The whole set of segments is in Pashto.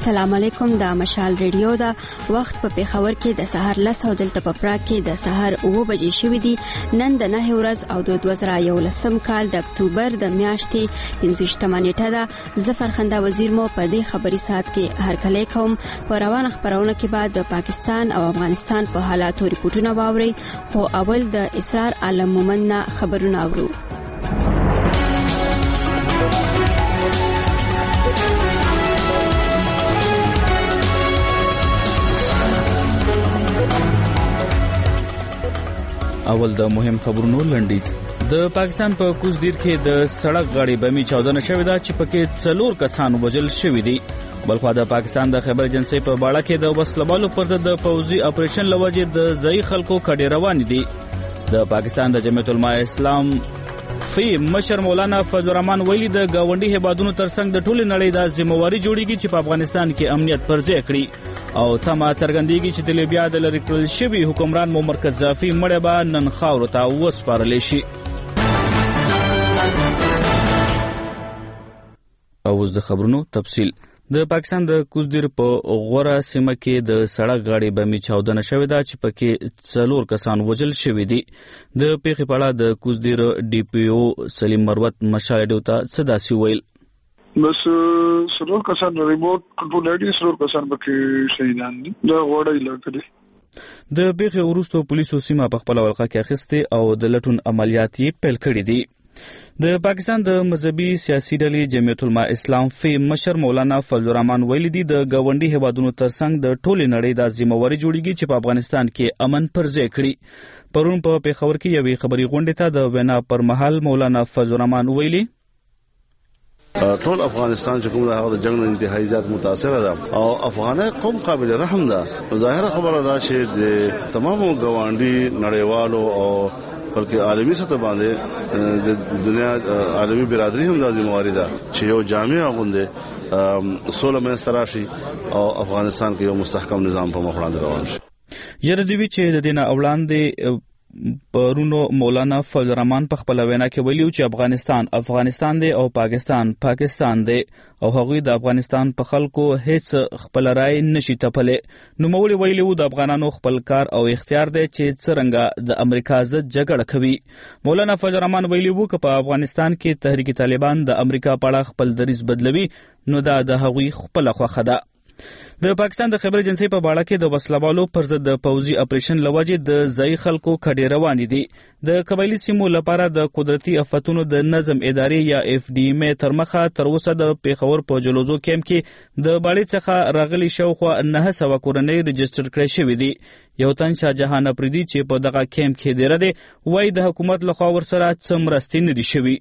السلام علیکم. د مشال ریډیو دا وخت په پیښور کې د سحر 10 او دلته په پراګ کې د سحر 9 بجې شوې دي. نن د 9 ورځ او د 2011 کال د اکتوبر د میاشتې 15 نیټه ده. ظفر خندا وزیر مو په دې خبري سات کې هرکلی کوم. په روان خبرونه کې بعد د پاکستان او افغانستان په حالاتو ریپورتونه واوري، خو اول د اسرار عالم مومن خبرونه اورو. اول د مهم خبرونو لنډیز. د پاکستان په کوزدیر کې د سړک غاړې بمي چاودنه شوې ده چې پکې 4 کسان وژل شوي دي. بلخوا د پاکستان د خبر ایجنسی په باړه کې د وسلوالو پر ضد د پوځي اپریشن لوجه د ځای خلکو کډې روان دي. د پاکستان د جمعیت العلماء اسلام فی مشر مولانا فضل الرحمن ویلي د گاونډي هیوادونو ترڅنګ د ټولې نړۍ د ذمہواری جوړیږي چې په افغانستان کې امنیت پر ځای کړي او تمه څرګندېږي چې د لیبیا د لری کړل شوی حکمران معمر قذافي مړی به نن خاورو ته وسپارل شي. اوس د خبرونو تفصیل. د پاکستان د کوزدیر په غوره سیمه کې د سړک غاړې بمي چاودنه شوې ده چې پکې 4 کسان وژل شوي دي. د پیښې په اړه د کوزدیر ډي پی او سلیم مروت مشاهده ته صداسي ویل. بس 4 کسان ریموټ کنټرول لري، 4 کسان پکې شهیدان دي. دا غوړی لکه د پیښې وروسته پولیسو سیمه په خپل ولقه کې اخیسته او د لټون عملیات یې پیل کړي دي. د پاکستان د مذهبي سیاسي ډلې جمعیت العلماء اسلام فی مشر مولانا فضل الرحمن ویلي دي د گاونډي هیوادونو ترڅنګ د ټولې نړۍ د ذمہواری جوړیږي چې په افغانستان کې امن پر ځای کړي. پرون په پیښور کې یوې خبري غونډې ته د وینا پر مهال مولانا فضل الرحمن ویلي ټول افغانستان چې کوم د جنگ نه انتهایی ذات متاثر ده او افغاني قوم قابل رحم ده. ظاهره خبره ده چې د تمامو گاونډي نړیوالو او بلکې عالمي سطح باندې د دنیا عالمي برادری هم د ذمہواری ده چې یو جامع غونډه سولمه استراشي او افغانستان کې یو مستحکم نظام په مخ وړاندې روان شي. یره دی چې د دینه وړاندې پرونو مولانا فضل الرحمن په خپل وینا کې ویلو چې افغانستان دی او پاکستان دی او هغوی د افغانستان په خلکو هیڅ خپل رائے نشي تپلې. نو مولوی ویلو د افغانانو خپل کار او اختیار دی چې څرنګه د امریکا ضد جګړه کوي. مولانا فضل الرحمن ویلو چې په افغانستان کې تحریک طالبان د امریکا په اړه خپل دریځ بدلوي نو دا د هغوی خپل خوخه ده. د پاکستان د خبر ایجنسی په باړه کې د وسلوالو پر ضد د پوځي اپریشن لوجه د ځای خلکو کډې روان دي. د قبایلی سیمو لپاره د قدرتي آفتونو د نظم ادارې یا اف ډي ام تر مخه تر اوسه د پیښور په جلوزو کیمپ کې د باړې څخه راغلي شاوخوا 900 کورنۍ رجسټر کړي شوې دي. یو تن شاهجهان افریدي چې په دغه کیمپ کې دیره دی وایي د حکومت لخوا ورسره څه مرستې نه دي شوي.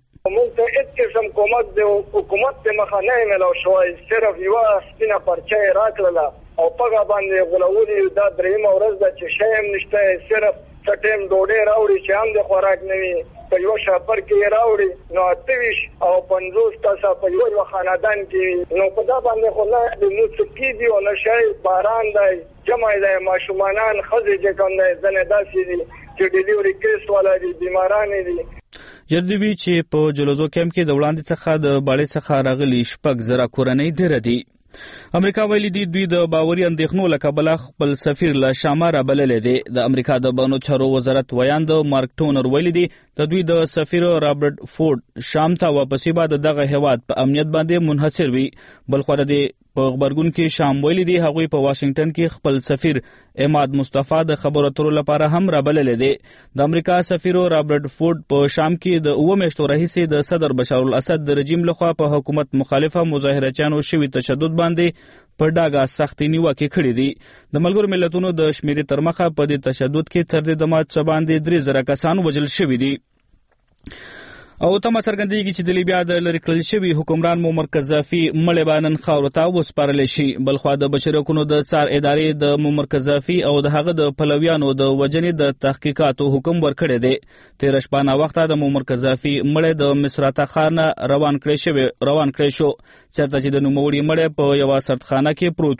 حکومت ته مخه نه ملو شوی، صرف یو سپینه پرچه راکړه او پګه باندې غلولي. دا درېمه ورځ ده چې شی هم نشته، صرف څټیم ډوډۍ راوړي چې هم د خوراک نه وي په یو شاپر کې راوړي. نو 28 او 50 تاسو په یو خاندان کې نو په دا باندې خو نه د موسیقي دی او نه شی باران دی جمع دی ماشومان خزې چې کوم دی زنه داسې دي چې ډیلیوري کیس والا دي بیماران دي. یردوی چې په جلوزو کیمپ کې د وړاندې څخه د باړې څخه راغلي 6,000 کورنۍ ډېره دي. امریکا ویلي دي دوی د باوري اندېښنو له کبله خپل سفیر له شامه رابللی دی. د امریکا د بهرنیو چارو وزارت ویاند مارک ټونر ویلي دي د دوی د سفیر رابرټ فورډ شام ته واپسی بعد دغه هیواد په امنیت باندې منحصر وي. بلخو د په خبرګون کې شام ویلي دي هغوی په واشنگټن کې خپل سفیر اماد مصطفی د خبرو اترو لپاره هم رابللی دی. د امریکا سفیر رابرټ فورډ په شام کې د 9 میاشتو راهیسې د صدر بشار الاسد د رژیم لخوا په حکومت مخالفه مظاهرچیانو شوي تشدد باندې په ډاګه سختي نیوکې کړې دي. د ملګرو ملتونو د شمیرې تر مخه په دې تشدد کې تر دې دمه څه باندې 3,000 کسان وژل شوي دي. او تمه څرګندېږي چې د لیبیا د لری کړل شوی حکمران معمر قذافي مړی به نن خاورو ته وسپارل شي. بلخوا د بشري حقوقو د څار ادارې د معمر قذافي او د هغه د پلویانو د وژنې د تحقیقاتو حکم ورکړی دی. 13 شپه نه وخته د معمر قذافي مړی د مصراتہ ښار نه روان کړی شو چېرته چې د نوموړي مړی په یوه سردخانه کې پروت و.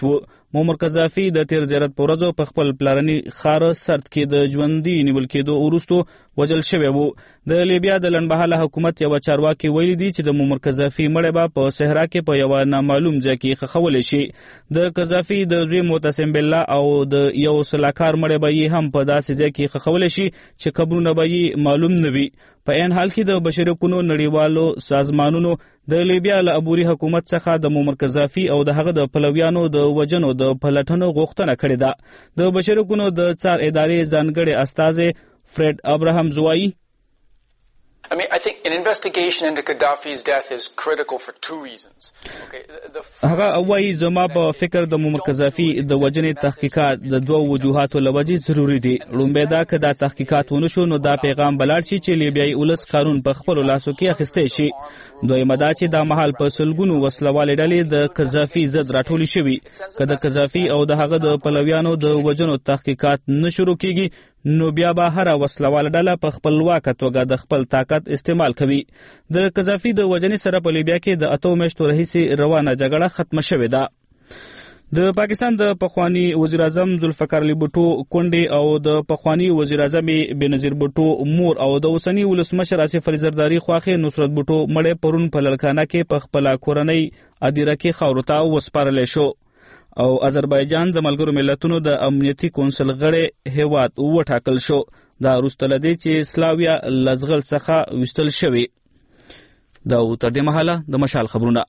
معمر قذافي د تیر زیارت په ورځو په خپل پلارني ښار سرت کې د ژوندي نیول کېدو وروسته وژل شوی و. د لیبیا د لنډمهاله حکومت یو چارواکي ویلي دي چې د معمر قذافي مړی به په صحرا کې په یو نامعلوم ځای کې ښخولی شي. د قذافي د زوی معتصم بالله او د یو سلاکار مړی به یې هم په داسې ځای کې ښخولی شي چې قبرونه به یې معلوم نه وي. په عین حال کې د بشري حقوقو نړیوالو سازمانونو د لیبیا له عبوري حکومت څخه د معمر قذافي او د هغه د پلویانو د وژنو د پلټنو غوښتنه کړې ده. د بشري حقوقو د څار ادارې ځانګړی استازی فرید ابراهام زوایي I think an investigation into Gaddafi's death is critical for two reasons. هغه وایي زما په فکر د معمر قذافي د وژنې تحقیقات د دوه وجوهاتو له وجې ضروري دي. لومړی دا که دا تحقیقات ونه شو نو دا پیغام بلاړ شي چې لیبیایي ولس قانون په خپلو لاسو کې اخیستی شي. دویمه دا چې دا مهال په سلګونو وسلوالې ډلې د قذافي ضد راټولې شوي. که د قذافي او د هغه د پلویانو د وژنو تحقیقات نه شروع کیږي نو بیا به هره وسلواله ډله په خپلواکه توګه د خپل طاقت استعمال کوي. د قذافي د وژنې سره په لیبیا کې د 8 میاشتو راهیسې روانه جګړه ختمه شوې ده. د پاکستان د پخوانی وزیر اعظم ذوالفقار علي بوټو کونډې او د پخوانی وزیر اعظم بنظیر بوټو مور او د اوسنی ولسمشر آصف علي زرداری خواخې نصرت بوټو مړی پرون په لړکانه کې په خپله کورنۍ ادیره کې خاورو ته وسپارلی شو او آذربایجان د ملګرو ملتونو د امنیتي کونسل غړی هیواد وټاکل شو. دا وروسته له دې چې سلاویا لزغل څخه ویستل شوې. دا تر دې مهاله د مشال خبرونه.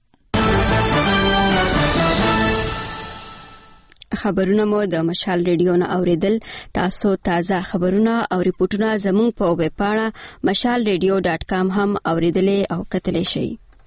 خبرونه مو د مشال ریډیو نه اوریدل. تاسو تازه خبرونه او ریپورتونه زموږ په ویب پاڼه mashalradio.com هم اوریدلې او کتلی شئ.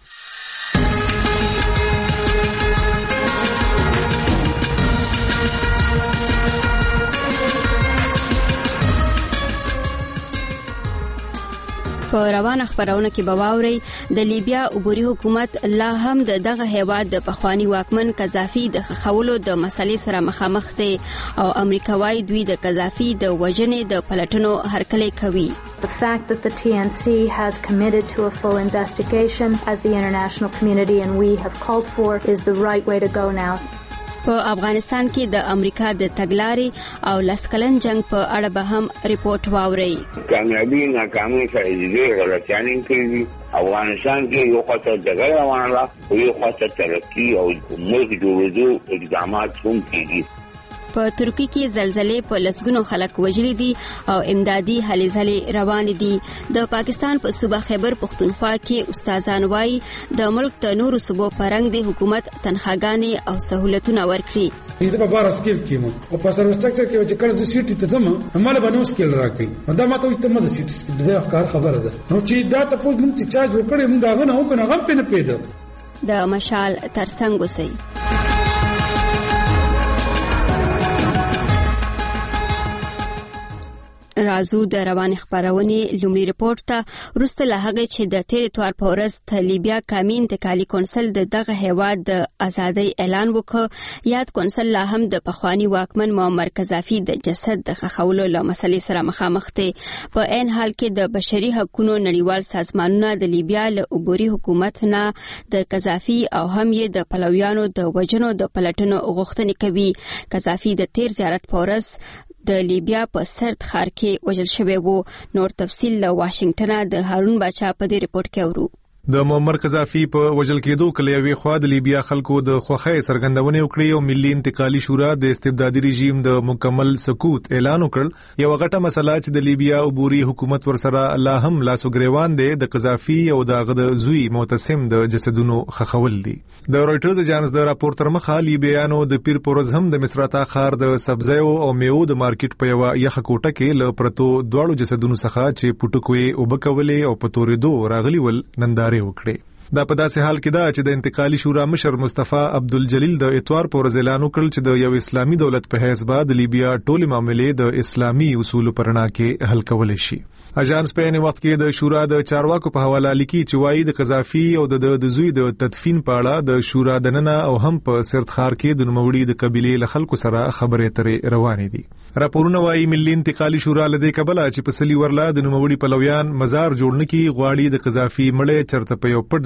په روانه خبرونه کې به واورئ د لیبیا عبوري حکومت لا هم د دغه هیواد د پخوانی واکمن قذافي د ښخولو د مسلې سره مخامخ دی او امریکا وايي دوی د قذافي د وژنې د پلټنو هرکلی کوي. The fact that the TNC has committed to a full investigation as the international community and we have called for is the right way to go now. په افغانستان کې د امریکا د تګلارې او لسکلن جنگ په اړه به هم ریپورت واورئ. کامیابی ناکامي سره ډېرې غلطیانې کړي. افغانستان کې یو خاطر جګړه روانه ده او یو خاطر ترقي او ملک جوړېدو اقدامات هم کېږي. په ترکی کې زلزلې په لسګونو خلک وژلي دي او امدادي هلې ځلې روانې دي. د پاکستان په صوبه خیبر پختونخوا کې استادان وايي د ملک د نورو صوبو په رنګ د حکومت تنخواګانې او سهولتونه ورکړي. زه په بار سکیل کېم او په سروس سټرکچر کې چې کله زه سیټي ته ځم مال باندې سکیل راکړي. دا ماته وي ته مزه سیټي سکیل د کار خبره ده. نو چې دا ته پوز مونږ چې چارج وکړي مونږ هغه نه وکړو هغه په نه پیدا. د مشال ترڅنګ اوسئ. رازو د روانې خبرونې لومړي ریپورت ته وروسته له هغې چې د تېر اتوار په ورځ د لیبیا قامي انتقالي کونسل د دغه هیواد د ازادۍ اعلان وکړ. یاد کونسل لا هم د پخواني واکمن معمر قذافي د جسد د ښخولو له مسلې سره مخامخ دی. په عین حال کې د بشري حقوقو نړیوال سازمانونه د لیبیا له عبوري حکومت نه د قذافي او هم یې د پلویانو د وژنو د پلټنو غوښتنې کوي. قذافي د تېر زیارت په ورځ د لیبیا په سرت ښار کې وژل شوی و. نور تفصیل له واشنگټنه د هارون باچا په دې ریپورت کې اورو. د معمر قذافي په وژل کېدو کله یوې خوا د لیبیا خلکو د خوښۍ څرګندونې وکړې او ملي انتقالي شورا د استبدادي رژیم د مکمل سقوط اعلان وکړ. یو غټه مسله چې د لیبیا عبوري حکومت ورسره لا هم لاسو ګریوان دی د قذافي او د زوی معتصم د جسدونو ښخول دي. د رويټرز اجانس د راپور تر مخه لیبیانو د پیر پورز هم د مصراتا ښار د سبزیو او میوو د مارکیټ په یو یخ کوټه کې له پرتو دواړو جسدونو څخه چې پټکوي او بکولې او په تورېدو راغلي ول نندارې وکړي. دا په داسې حال کې دا چې د انتقالي شورا مشر مصطفی عبدالجلیل د اتوار پر ورځ اعلان وکړ چې د یو اسلامي دولت په حیث بعد لیبیا ټولې معاملې د اسلامي اصولو پر رڼا کې حل کولای شي. اجانس په یوه وخت کې د شورا د چارواکو په حواله لیکي چې وايي د قذافي او د زوی د تدفین په اړه د شورا دننه او هم په سرتخار کې د نوموړي د قبيله له خلکو سره خبرې اترې روانې دي. راپورونه وايي ملي انتقالي شورا لدې کبله چې په سلی ورلا د نوموړي پلویان مزار جوړ نکي غواړي د قذافي مړی چرته په یو پټ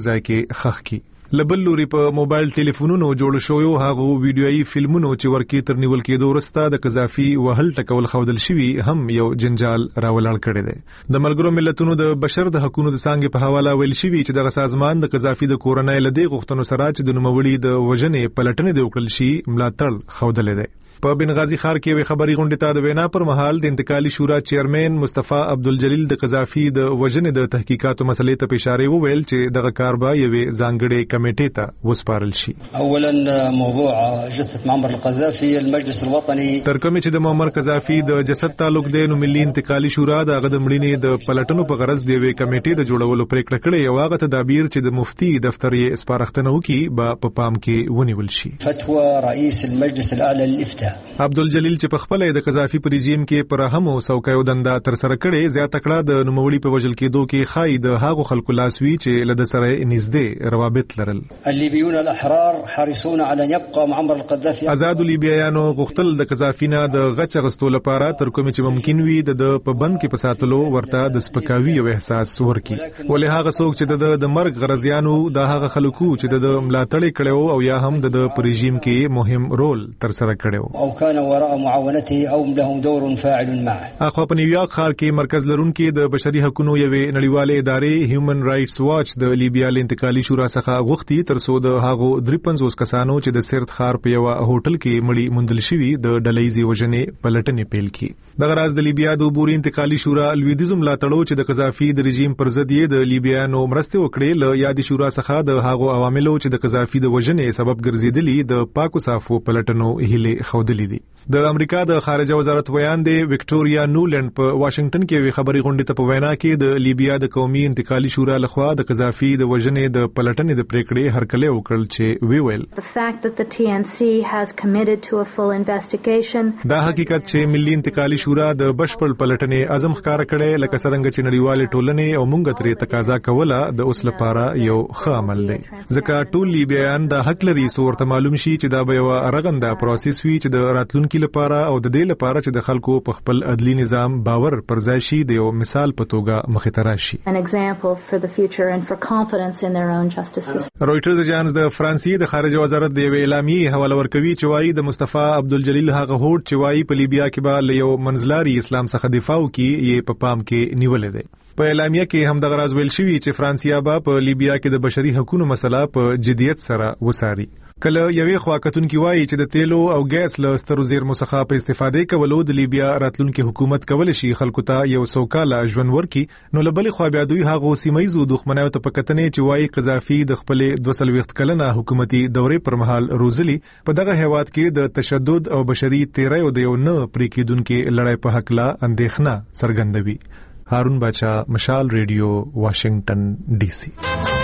ځای کې خخ کی. لبل لوري په موبایل ټلیفونونو جوړ شویو هغه ویډیويي فلمونو چې ورکی تر نیول کېدو وروسته د قذافي وهل ټکول خودل شوی هم یو جنجال راولړ کړی دی. د ملګرو ملتونو د بشر د حقوقو د څنګه په حواله ویل شوی چې د سازمان د قذافي د کورنۍ لدی غوښتنو سره چې د نوموړي د وژنې پلټنې د وکړل شي ملاتړ خودل دی. په بنغازي ښار کې وی خبري غونډه ته د وینا پر مهال د انتقالي شورا چیرمن مصطفی عبدالجلیل د قذافي د وژنې د تحقیقاتو مسلې ته اشاره وویل چې دغه کار به یو ځانګړي کمیټې ته وسپارل شي. اولا موضوع جثه معمر القذافي المجلس الوطني تر کوم چې د معمر قذافي د جسد تعلق دی نو ملي انتقالي شورا د غد مړینې د پلټنو په غرض دی وی کمیټې د جوړولو پریکړه کړې یو هغه تدابیر چې د مفتي دفتر یې اسپارښتنه وکړي په پام کې ونیول شي. فتوى رئيس المجلس الاعلى للافتاء عبدالجلیل چې په خپل د قذافي پر رژیم کې پر هم سوکایو دنده تر سره کړي زیات کړه د نوموړي په وجل کېدو کې خای د هغو خلکو لاسوي چې لد سره نږدې روابط لرل. الليبيون الاحرار حريصون على ان يبقى معمر القذافي آزاد لیبیایانو غوښتل د قذافي نه د غچ غستو لپاره تر کوم چې ممکن وي د په بند کې پساتلو ورته د سپکاوي او احساس ورکي. ولې هغه څوک چې د مرګ غرضیانو د هغه خلکو چې د ملاتړ کړو او یا هم د رژیم کې مهم رول تر سره کړو او كان وراء معاونته او لهم دور فاعل معه. اخو په نیویارک ښار کې مرکز لرونکي د بشري حقوقو یوې نړیوالې ادارې هیومن رائټس واچ د لیبیا انتقالي شورا څخه غوښتي تر څو د هغو 53 کسانو چې د سرت ښار په یو هوټل کې مړی موندل شوی د ډلېزي وژنې پلټنې پیل کړي. دغه راز د لیبیا د عبوري انتقالي شورا لویدیزم ملاتړو چې د قذافي د رژیم پر ضد یې د لیبیانو مرسته وکړي له یادي شورا څخه د هغو عواملو چې د قذافي د وژنې سبب ګرځیدلي د پاکو صافو پلټنو هله خودلې دي. د امریکا د خارجه وزارت ویان دی وکټوریا نولند په واشنگټن کې وی خبري غونډه ته په وینا کې د لیبیا د قومي انتقالي شورا لخوا د قذافي د وژنې د پلټنې د پریکړې هرکله وکړل چې وی ویل The fact that the TNC has committed to a full investigation دا حقیقت چې ملي انتقالي شورا د بشپړ پلټنې عزم ښکار کړي لکه څنګه چې نړیوال ټولنې او مونږ ترې تقاضا کوله د اوس لپاره یو ښه عمل دی ځکه ټول لیبیایان د حق لري صورت معلوم شي چې دا به یو رغنده پروسس وي چې د راتلونکو لپاره او د دې لپاره چې د خلکو په خپل عدلي نظام باور پر ځای شي د یو مثال په توګه مخې ته راشي. An example for the future and for confidence in their own justice system. رويټرز اجانس د فرانسې د خارجه وزارت د اعلامیې حواله ورکوي چې وايي د مصطفی عبدالجلیل هغه هوټ چې وايي په لیبیا کې به له یو منځلاري اسلام څخه دفاع وکړي یې په پام کې نیولې ده. په اعلامیه کې هم د غراز ویل شوی چې فرانسیا به په لیبیا کې د بشري حقوقو مسله په جديت سره وساري. کله یوې خواکتون کې وایي چې د تیلو او ګیس له سترو زیرمو څخه په استفادې کولو د لیبیا راتلونکي حکومت کول شي خلکو ته یو سوکاله ژوند ورکي نو لبلې خو بیا دوی هغه سیمایزو دښمنیو ته پکتنې چې وایي قذافي د خپل 200 کلنه حکومتي دورې پر مهال روزلي په دغه هیواد کې د تشدد او بشري تیرایو د یو نه پریکیدونکو لړۍ په حق لا اندېښنه څرګندوي. هارون باچا، مشال ریډیو، واشنگټن ډي سي.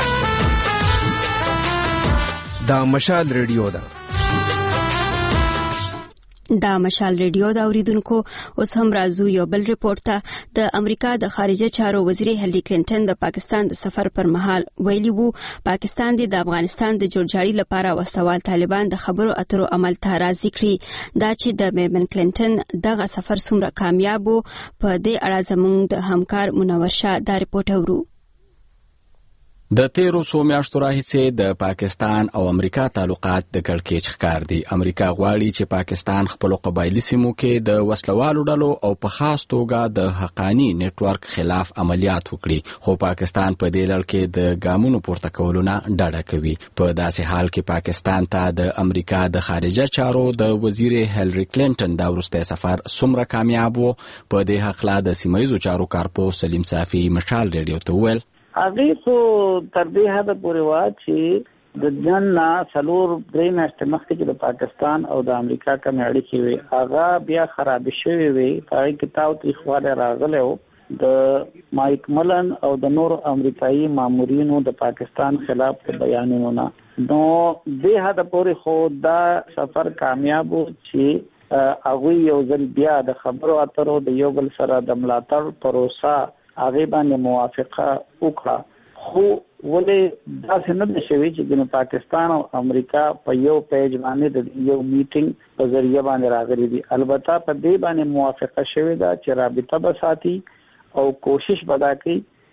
دا مشال ریډیو ده. دا مشال ریډیو دا اوریدونکو اوس هم راځو یو بل ریپورت ته. د امریکا د خارجه چارو وزیر هیلری کلینټن د پاکستان د سفر پر مهال ویلي وو پاکستان د افغانستان د جوړجاړي لپاره وسوال طالبان د خبرو اترو عمل ته راضي کړي. دا چې د میرمن کلینټن دغه سفر څومره کامیاب وو په دې اړه زموږ د همکار منور شاه دا ریپورت اورو. د تیرو څو میاشتو راهیسې د پاکستان او امریکا تعلقات د کړکېچ ښکار دي. امریکا غواړي چې پاکستان خپل قبایلی سیمو کې د وسلوالو ډلو او په خاص توګه د حقانی نتورک خلاف عملیات وکړي خو پاکستان په دې لړ کې د ګامونو پورته کولو نه ډډه کوي. په داسې حال کې پاکستان ته د امریکا د خارجه چارو د وزیر هیلری کلینټن دا وروستی سفر څومره کامیاب و په دې حقله د سیمایي چارو کارپو سلیم صافي مشال ریډیو ته ویل هغه خو تر دې حد پورې وا چې د جننا سلور درې میاشتې مخکې چې د پاکستان او د امریکا کوم اړیکې وي هغه بیا خراب شوې وي. هغه کتاب تخواله راغله د مایک ملن او د نور امریکایي مامورینو د پاکستان خلاف بیانونه نو دې حد پورې خو دا سفر کامیاب چې هغه یو ځل بیا د خبرو اترو د یو بل سره د ملاتړ پروسه هغه باندې موافقه وکړه خو ولې دا څنګه نشوي چې د پاکستان او امریکا په یو پیج باندې د یو میټینګ په ذریعہ باندې راغلي دي. البته په دې باندې موافقه شوې ده چې رابطه به ساتي او کوشش ودا کوي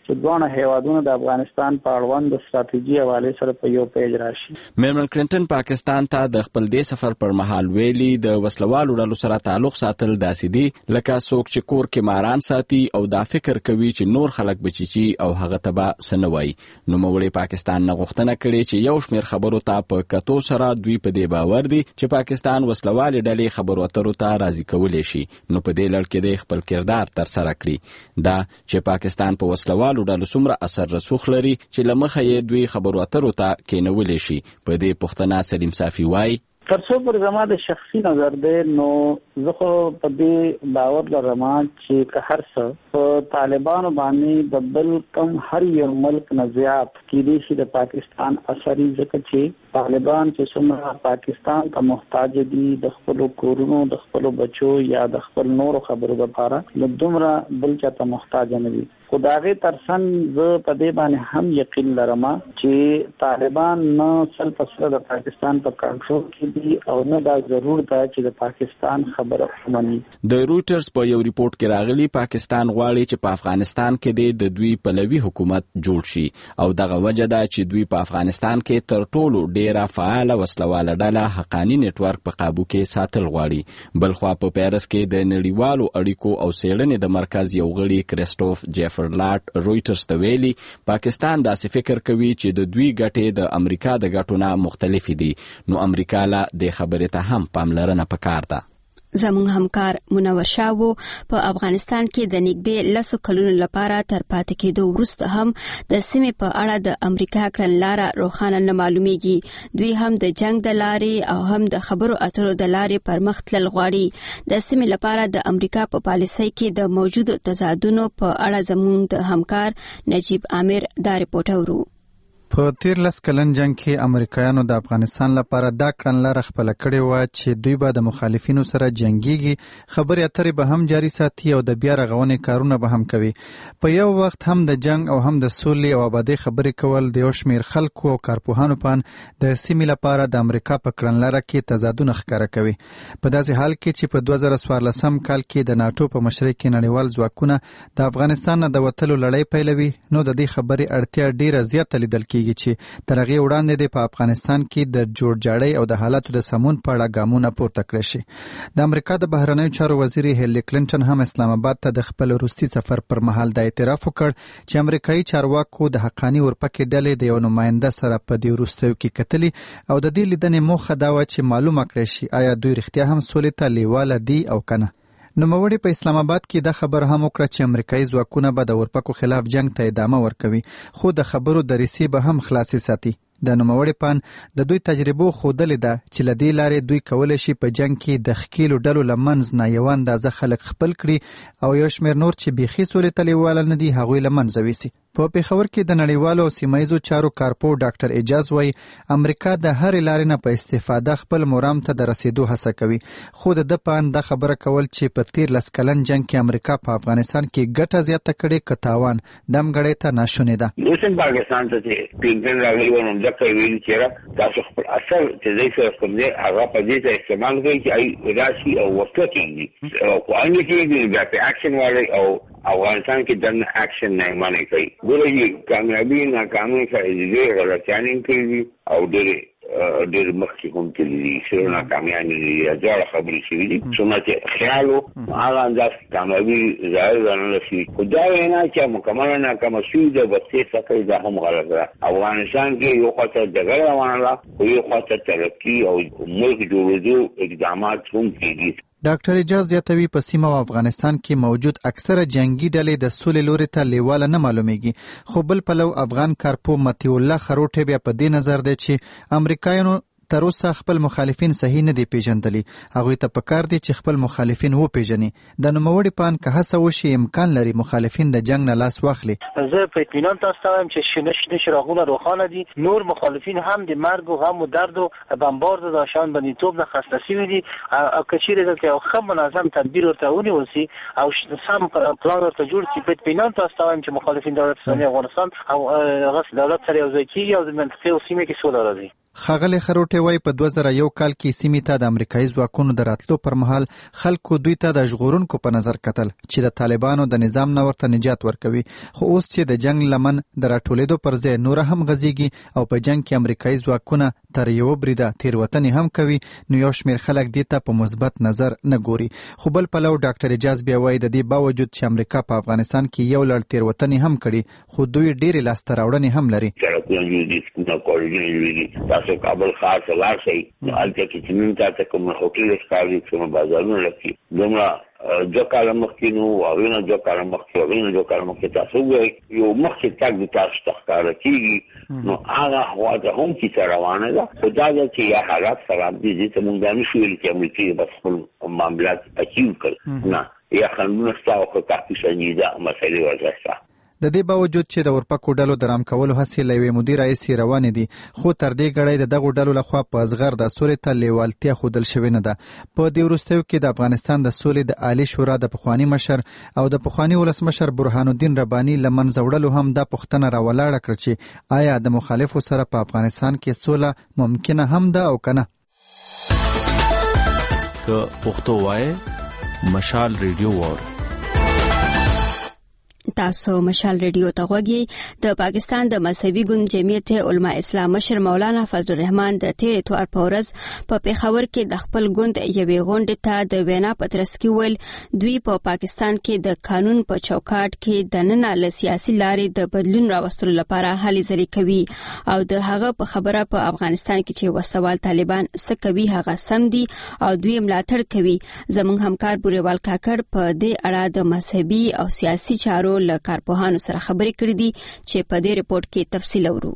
چې دوه هیوادونو د افغانستان په اړوند د ستراتیژي حواله سره په یو پیج راشي. میرمن کلینټن پاکستان ته د خپل دې سفر پر مهال ویلي د وسلوالو ډلو سره تعلق ساتل داسې دي لکه څوک چې کور کې ماران ساتي او دا فکر کوي چې نور خلک بچیچي او هغه تبا سنوي. نو مولې پاکستان نه غوښتنه کړې چې یو شمېر خبرو ته په کتو سره دوی په دې باور دي چې پاکستان وسلوالې ډلې خبرو اترو ته راضي کولی شي. نو په دې لړ کې د خپل کردار تر سره کړي دا چې پاکستان په وسلوالو ډلو څومره اثر رسوخ لري چې لمخه یې دوی خبرو اترو ته کېنولی شي. په دې پوښتنه سلیم صافي وایي ترڅو پر زما د شخصي نظر دی نو زه خو په دې باور لرم چې که هر څه په طالبانو باندې د بل کم هر یو ملک نه زیات کېدای شي د پاکستان اثري ځکه چې طالبان چې څومره پاکستان ته محتاج دي د خپل کورونو د خپل بچو یا د خپل نورو خبرو لپاره نو دومره بل چاته محتاج نه دي. خو د هغې ترڅنګ زه په دې باندې هم یقین لرم چې طالبان نه سل په سل د پاکستان په کنټرول کې دي او نه دا ضرور ده چې د پاکستان خبره ومني. د رویټرز په یو ریپورت کې راغلی پاکستان غواړي چې په افغانستان کې د دوی پلوي حکومت جوړ شي او دغه وجه ده چې دوی په افغانستان کې تر ټولو ډیره فعاله وسلواله ډله حقانی نتورک په قابو کې ساتل غواړي. بلخوا په پیرس کې د نړیوالو اړیکو او څېړنې د مرکز یو غړي کریسټوف جیفر لاټ رویټرز ته ویلي پاکستان داسې فکر کوي چې د دوی ګټې د امریکا د ګټو نه مختلفې دي. نو امریکا لا د خبرې ته هم پاملرنه پکار ده. زموږ همکار منور شاه په افغانستان کې د نږدې 10 کلونو لپاره تر پاتې کېدو وروسته هم د سیمې په اړه د امریکا کړنلاره روښانه نه معلومیږي. دوی هم د جنگ د لارې او هم د خبرو اترو د لارې پرمخ تلل غواړي. د سیمې لپاره د امریکا په پالیسۍ کې د موجودو تضادونو په اړه زموږ د همکار نجیب عامر دا ریپورت اورو. په 13 کلن جنگ کې امریکایانو د افغانستان لپاره دا کړنلاره خپل کړې و چې دوی به د مخالفینو سره جنگيږي، خبرې اترې به هم جاري ساتي او د بیا رغونې کارونه به هم کوي. په یو وخت هم د جنگ او هم د سولې او آبادی خبرې کول د یو شمېر خلکو او کارپوهانو په د سیمې لپاره د امریکا په کړنلاره کې تضادونه ښکاره کوي. په داسې حال کې چې په 2014 کال کې د ناتو په مشرۍ کې نړیوال ځواکونه د افغانستان نه د وتلو لړۍ پیلوي، نو د دې خبرې اړتیا ډیره زیاته لیدل کېږي چې تر هغې وړاندې په افغانستان کې د جوړجاړۍ او د حالاتو د سمون په اړه ګامونه پورته کړی شي. د امریکا د بهرنیو چارو وزیر هیلری کلینټن هم اسلام آباد ته د خپل وروستي سفر پر مهال د اعتراف وکړ چې امریکایي چارواکو د حقاني اورپکې ډلې د یو نماینده سره په دې وروستیو کې کتلي او د دې لیدنې موخه دا وه چې معلومه کړی شي آیا دوی رښتیا هم سولې ته لیواله دي او که نه. نوموړي په اسلام آباد کې دا خبر هم وکړه چې امریکایي ځواکونه به د اورپکو خلاف جنگ ته ادامه ورکوي، خو د خبرو دریسي به هم خلاصې ساتي. د نوموړي پان د دوی تجربو ښودلې ده چې له دې لارې دوی کولی شي په جنگ کې د ښکیلو ډلو له منځ نه یوه اندازه خلک خپل کړي او یو شمېر نور چې بیخي سولې ته لیواله نه دي هغوی له منځه ویسي. په پېښور کې د نړیوالو او سیمه ییزو چارو کارپو ډاکټر اعجاز وایي امریکا د هرې لارې نه په استفاده خپل مرام ته د رسیدو هڅه کوي، خو د ده پان دا خبره کول چې په 13 کلن جنگ کې امریکا په افغانستان کې ګټه زیاته کړې که تاوان دم ګړۍ ته ناشونې ده. اوس پاکستان ته چې پینګل راغلی و نو ځکه ویلي چې تاسو خپل اثر چې دی سره کوم دی هغه په دې ته استعمال کوي چې ای راشي او وسله کېږي او انګلیسي کې د اکشن والی او افغانستان کې د اکشن نه معنی کوي. ګورې کامیابی ناکامي ښایي غلطیانې کوي او ډېر مخکې هم تللي دي چې ناکامیانې دي زړه خبرې شوي دي څومره چې خیال و هغه انداز کامیابي ظاهر ګڼلی شي، خو دا وینا چې مکمله ناکامه شوي ده بسې څه دا هم غلط ده. افغانستان کې یو خواته جګړه روانه ده خو یو خواته ترقي او ملک جوړېدو اقدامات هم کېږي. ډاکټر اعجاز زیاتوي په سیمه او افغانستان کې موجود اکثره جنگي ډلې د سولې لوري ته لیواله نه معلومیږي، خو بل پلو افغان کارپو مطیع الله خروټی بیا په دې نظر دی چې امریکایانو تر اوسه خپل مخالفین صحیح نه دي پیژندلي، هغوی ته پکار دي چې خپل مخالفین وپیژني. د نوموړي پان که هڅه وشي امکان لري مخالفین د جنگ نه لاس واخلي. زه په اطمینان تاسو ته وایم چې شنه چراغونه روښانه دي، نور مخالفین هم د مرګ او غم او درد او بمبارد د شان بندیتوب نه خسته شوي دي او که چیرې دلته یو ښه منظم تدبیر ورته ونیول سي او سم پلان ورته جوړ سي، په اطمینان تاسو ته وایم چې مخالفین دولت اسلامي افغانستان او دولت سره یو ځای کېږي او د منطقې او سیمې کې سوله راځي. ښاغلی خروټی وایي په 2001 کال کې سیمې ته د امریکایي ځواکونو د راتلو پر مهال خلکو دوی ته د ژغورونکو په نظر کتل چې د طالبانو د نظام نه ورته نجات ورکوي، خو اوس چې د جنگ لمن د راټولېدو پر ځای نوره هم غځېږي او په جنگ کې امریکایي ځواکونه تر یوه بریده تېروتنې هم کوي، نو یو شمېر خلک دې ته په مثبت نظر نه ګوري. خو بل پلو ډاکټر اجاز بیا وایي د دې باوجود چې امریکا په افغانستان کې یو لړ تېروتنې هم کړي، خو دوی ډېرې لاسته راوړنې هم لري. تاسو کابل ښار ته لاړ شئ، نو هلته کې چې موږ تاسو کوم هوټل ښکاري، کوم بازارونه لکه دومره 2 کاله مخکې نو هغوی نه 2 کاله مخکې تاسو وګورئ یو مخکې تګ د تاسو ته ښکاره کېږي، نو هغه هوا ته هم کیسه روانه ده. خو دا ده چې یا حالات خراب دي، دې ته موږ دا نشو ویلي چې امریکې بس خپل معاملات اچیو کړل، نه، یا خنډونه شته او که کافي سنجیده مسئلې ورته شته. د دې باوجود چې د اورپکو ډلو د رام کولو هڅې له یوې مودې راهیسې روانې دي، خو تر دې ګړی د دغو ډلو لخوا په اصغر د سولې ته لیوالتیا ښودل شوې نه ده. په دې وروستیو کې د افغانستان د سولې د عالي شورا د پخواني مشر او د پخواني ولسمشر برهان الدین رباني له منځه وړلو هم دا پوښتنه راولاړه کړه چې آیا د مخالفو سره په افغانستان کې سوله ممکنه هم ده او که نه. که پښتو وایي مشال ریډیو وور. تاسو مشال ریډیو ته غوږی. د پاکستان د مذهبي ګوند جمعیت علما اسلام مشر مولانا فضل الرحمن د تیر اتوار په ورځ په پیښور کې د خپل ګوند یوې غونډې ته د وینا په ترڅ کې ویل دوی په پاکستان کې د قانون په چوکاټ کې د نن له سیاسي لارې د بدلون راوستلو لپاره هلې ځلې کوي او د هغه په خبره په افغانستان کې چې وسوال طالبان څه کوي هغه سم دي او دوی ملاتړ کوي. زموږ همکار بوریوال کاکړ په دې اړه د مذهبي او سیاسي چارو له کارپوهانو سره خبرې کړې دي چې په دې ریپورت کې تفصیل اورو.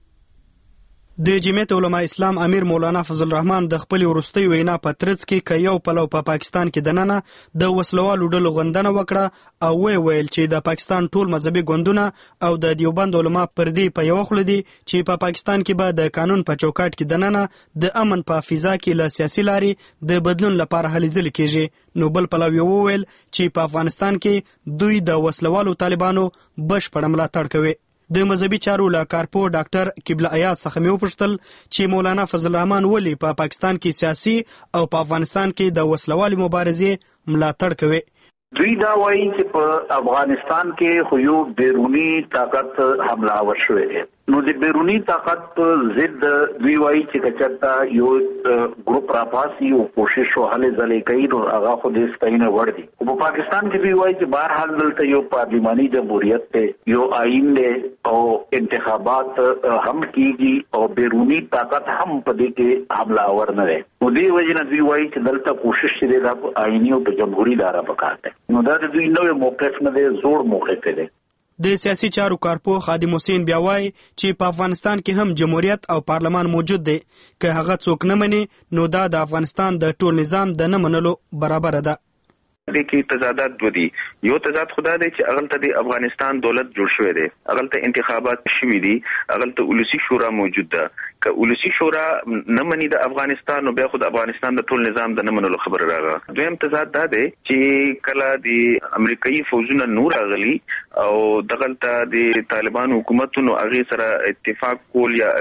د جمعیت علما اسلام امیر مولانا فضل الرحمن د خپل وروستي وینا په ترڅ کې کيو پلو په پاکستان کې دننه د وسلوالو ډلو غندنه وکړه او ویل چې د پاکستان ټول مذهبي ګوندونه او د دیوبند علما پر دې په یو خل دي چې په پاکستان کې به د قانون په چوکاټ کې دننه د امن په فضا کې له سیاسي لارې د بدلون لپاره هلې ځلې کېږي. نو بل پلو ویل چې په افغانستان کې دوی د وسلوالو طالبانو بشپړ ملاتړ کوي. د مذهبي چارو له کارپو ډاکټر قبله ایاز څخه مې وپوښتل چې مولانا فضل الرحمن ولې په پاکستان کې سیاسي او په افغانستان کې د وسلوالي مبارزې ملاتړ کوي. دوی دا وایي چې په افغانستان کې خو یو بیرونی طاقت حمله آور شوی دی، نو د بیرونی طاقت په ضد دوی وایي چې کچرتا یو ګروپ راپاسي او کوشش وهلې ځلې کوي، نو هغه خو د ستاینه وړ دي. په پاکستان کې دوی وایي چې بهرحال دلته یو پارلیماني جمهوریت دی، یو آئین دی او انتخابات هم کیږي او بیرونی طاقت هم په دې کې حمله آور نه دی. نو دې وجه نه دوی وایي چې دلته کوشش چې د آئینی او جمهوریت لپاره پکار دی، نو دا د دوی نوې موقف نه دی، زوړ موقف دی. د سیاسي چارو کارپو خادم حسین بیا وایي چې په افغانستان کې هم جمهوریت او پارلمان موجود دی، که هغه څوک نه مني نو دا د افغانستان د ټول نظام د نه منلو برابر ده. دې کې تضادات دوه دي. یو تضاد خدا دی چې اغلته د افغانستان دولت جوړ شوی دی، اغلته انتخابات شوي دي، اغلته ولسی شورا موجود ده. که ولسی شورا نه مني د افغانستان نو بیا خو د افغانستان د ټول نظام د نه منلو خبره راغله. دویم تضاد دا دی چې کله د امریکایي فوجونه نور راغلي او دغلته د طالبان حکومتونو هغه سره اتفاق کول یا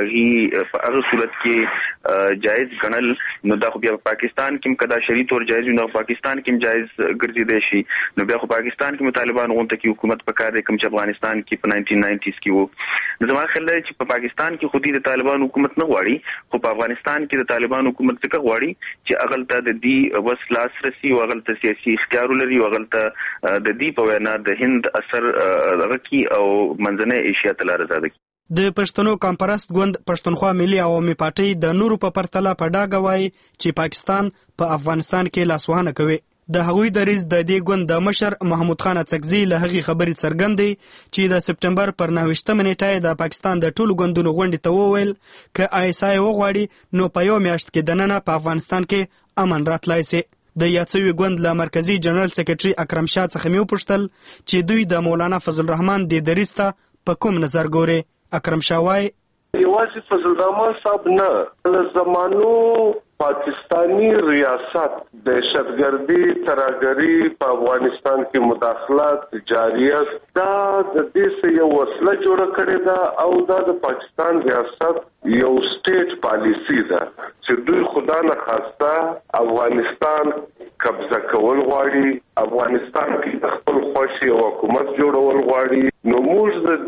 هغه صورت کې جایز ګڼل، نو دا خو بیا پاکستان کې کدا شری تور جایز نو پاکستان کې جایز ګرځیدای شي، نو بیا خو پاکستان کې طالبان غونډه کې حکومت پکار دی کوم چې افغانستان کې په 1990s کې وو. نو زما خیال دی چې په پاکستان کې خودي د طالبان حکومت نه غواړي، خو په افغانستان کې د طالبان حکومت څخه غواړي چې اغلته د دې وس لاس رسی او اغلته سیاسي اختیار لري او اغلته د دې په وینا د هند اثر رکی او منځنۍ ایشیا ته لار زده. د پښتنو کمپرست ګوند پښتونخوا ملي عوامي پارټي د نورو په پرتله په ډاګه وایي چې پاکستان په افغانستان کې لاسوهنه کوي. د هغوی دریځ د دې ګوند د مشر محمود خان اڅکزي له هغې خبرې څرګند دی چې د سپټمبر پر 9 نیټه د پاکستان د ټولو ګوندونو غونډې ته وویل که ISI وغواړي نو په یو میاشت کې دننه په افغانستان کې امن راتلای شي. د یادسوي ګوند له مرکزی جنرال سیکرټري اکرم شاه څخه مې وپوښتل چې دوی د مولانا فضل الرحمن د دریځ ته په کوم نظر ګوري. اکرم شاه وایي یوازې فضل الرحمن صاحب نه، له زمانو پاکستانی ریاست دهشتګردي ترهګري په افغانستان کې مداخلات جاریه دا د دې یو وسله جوړه کړې ده او دا د پاکستان ریاست یو سټیټ پالیسی ده چې دوی خدا نه خواسته افغانستان قبضه کول غواړي، افغانستان کې خپل خوشي او حکومت جوړول غواړي. نو موږ د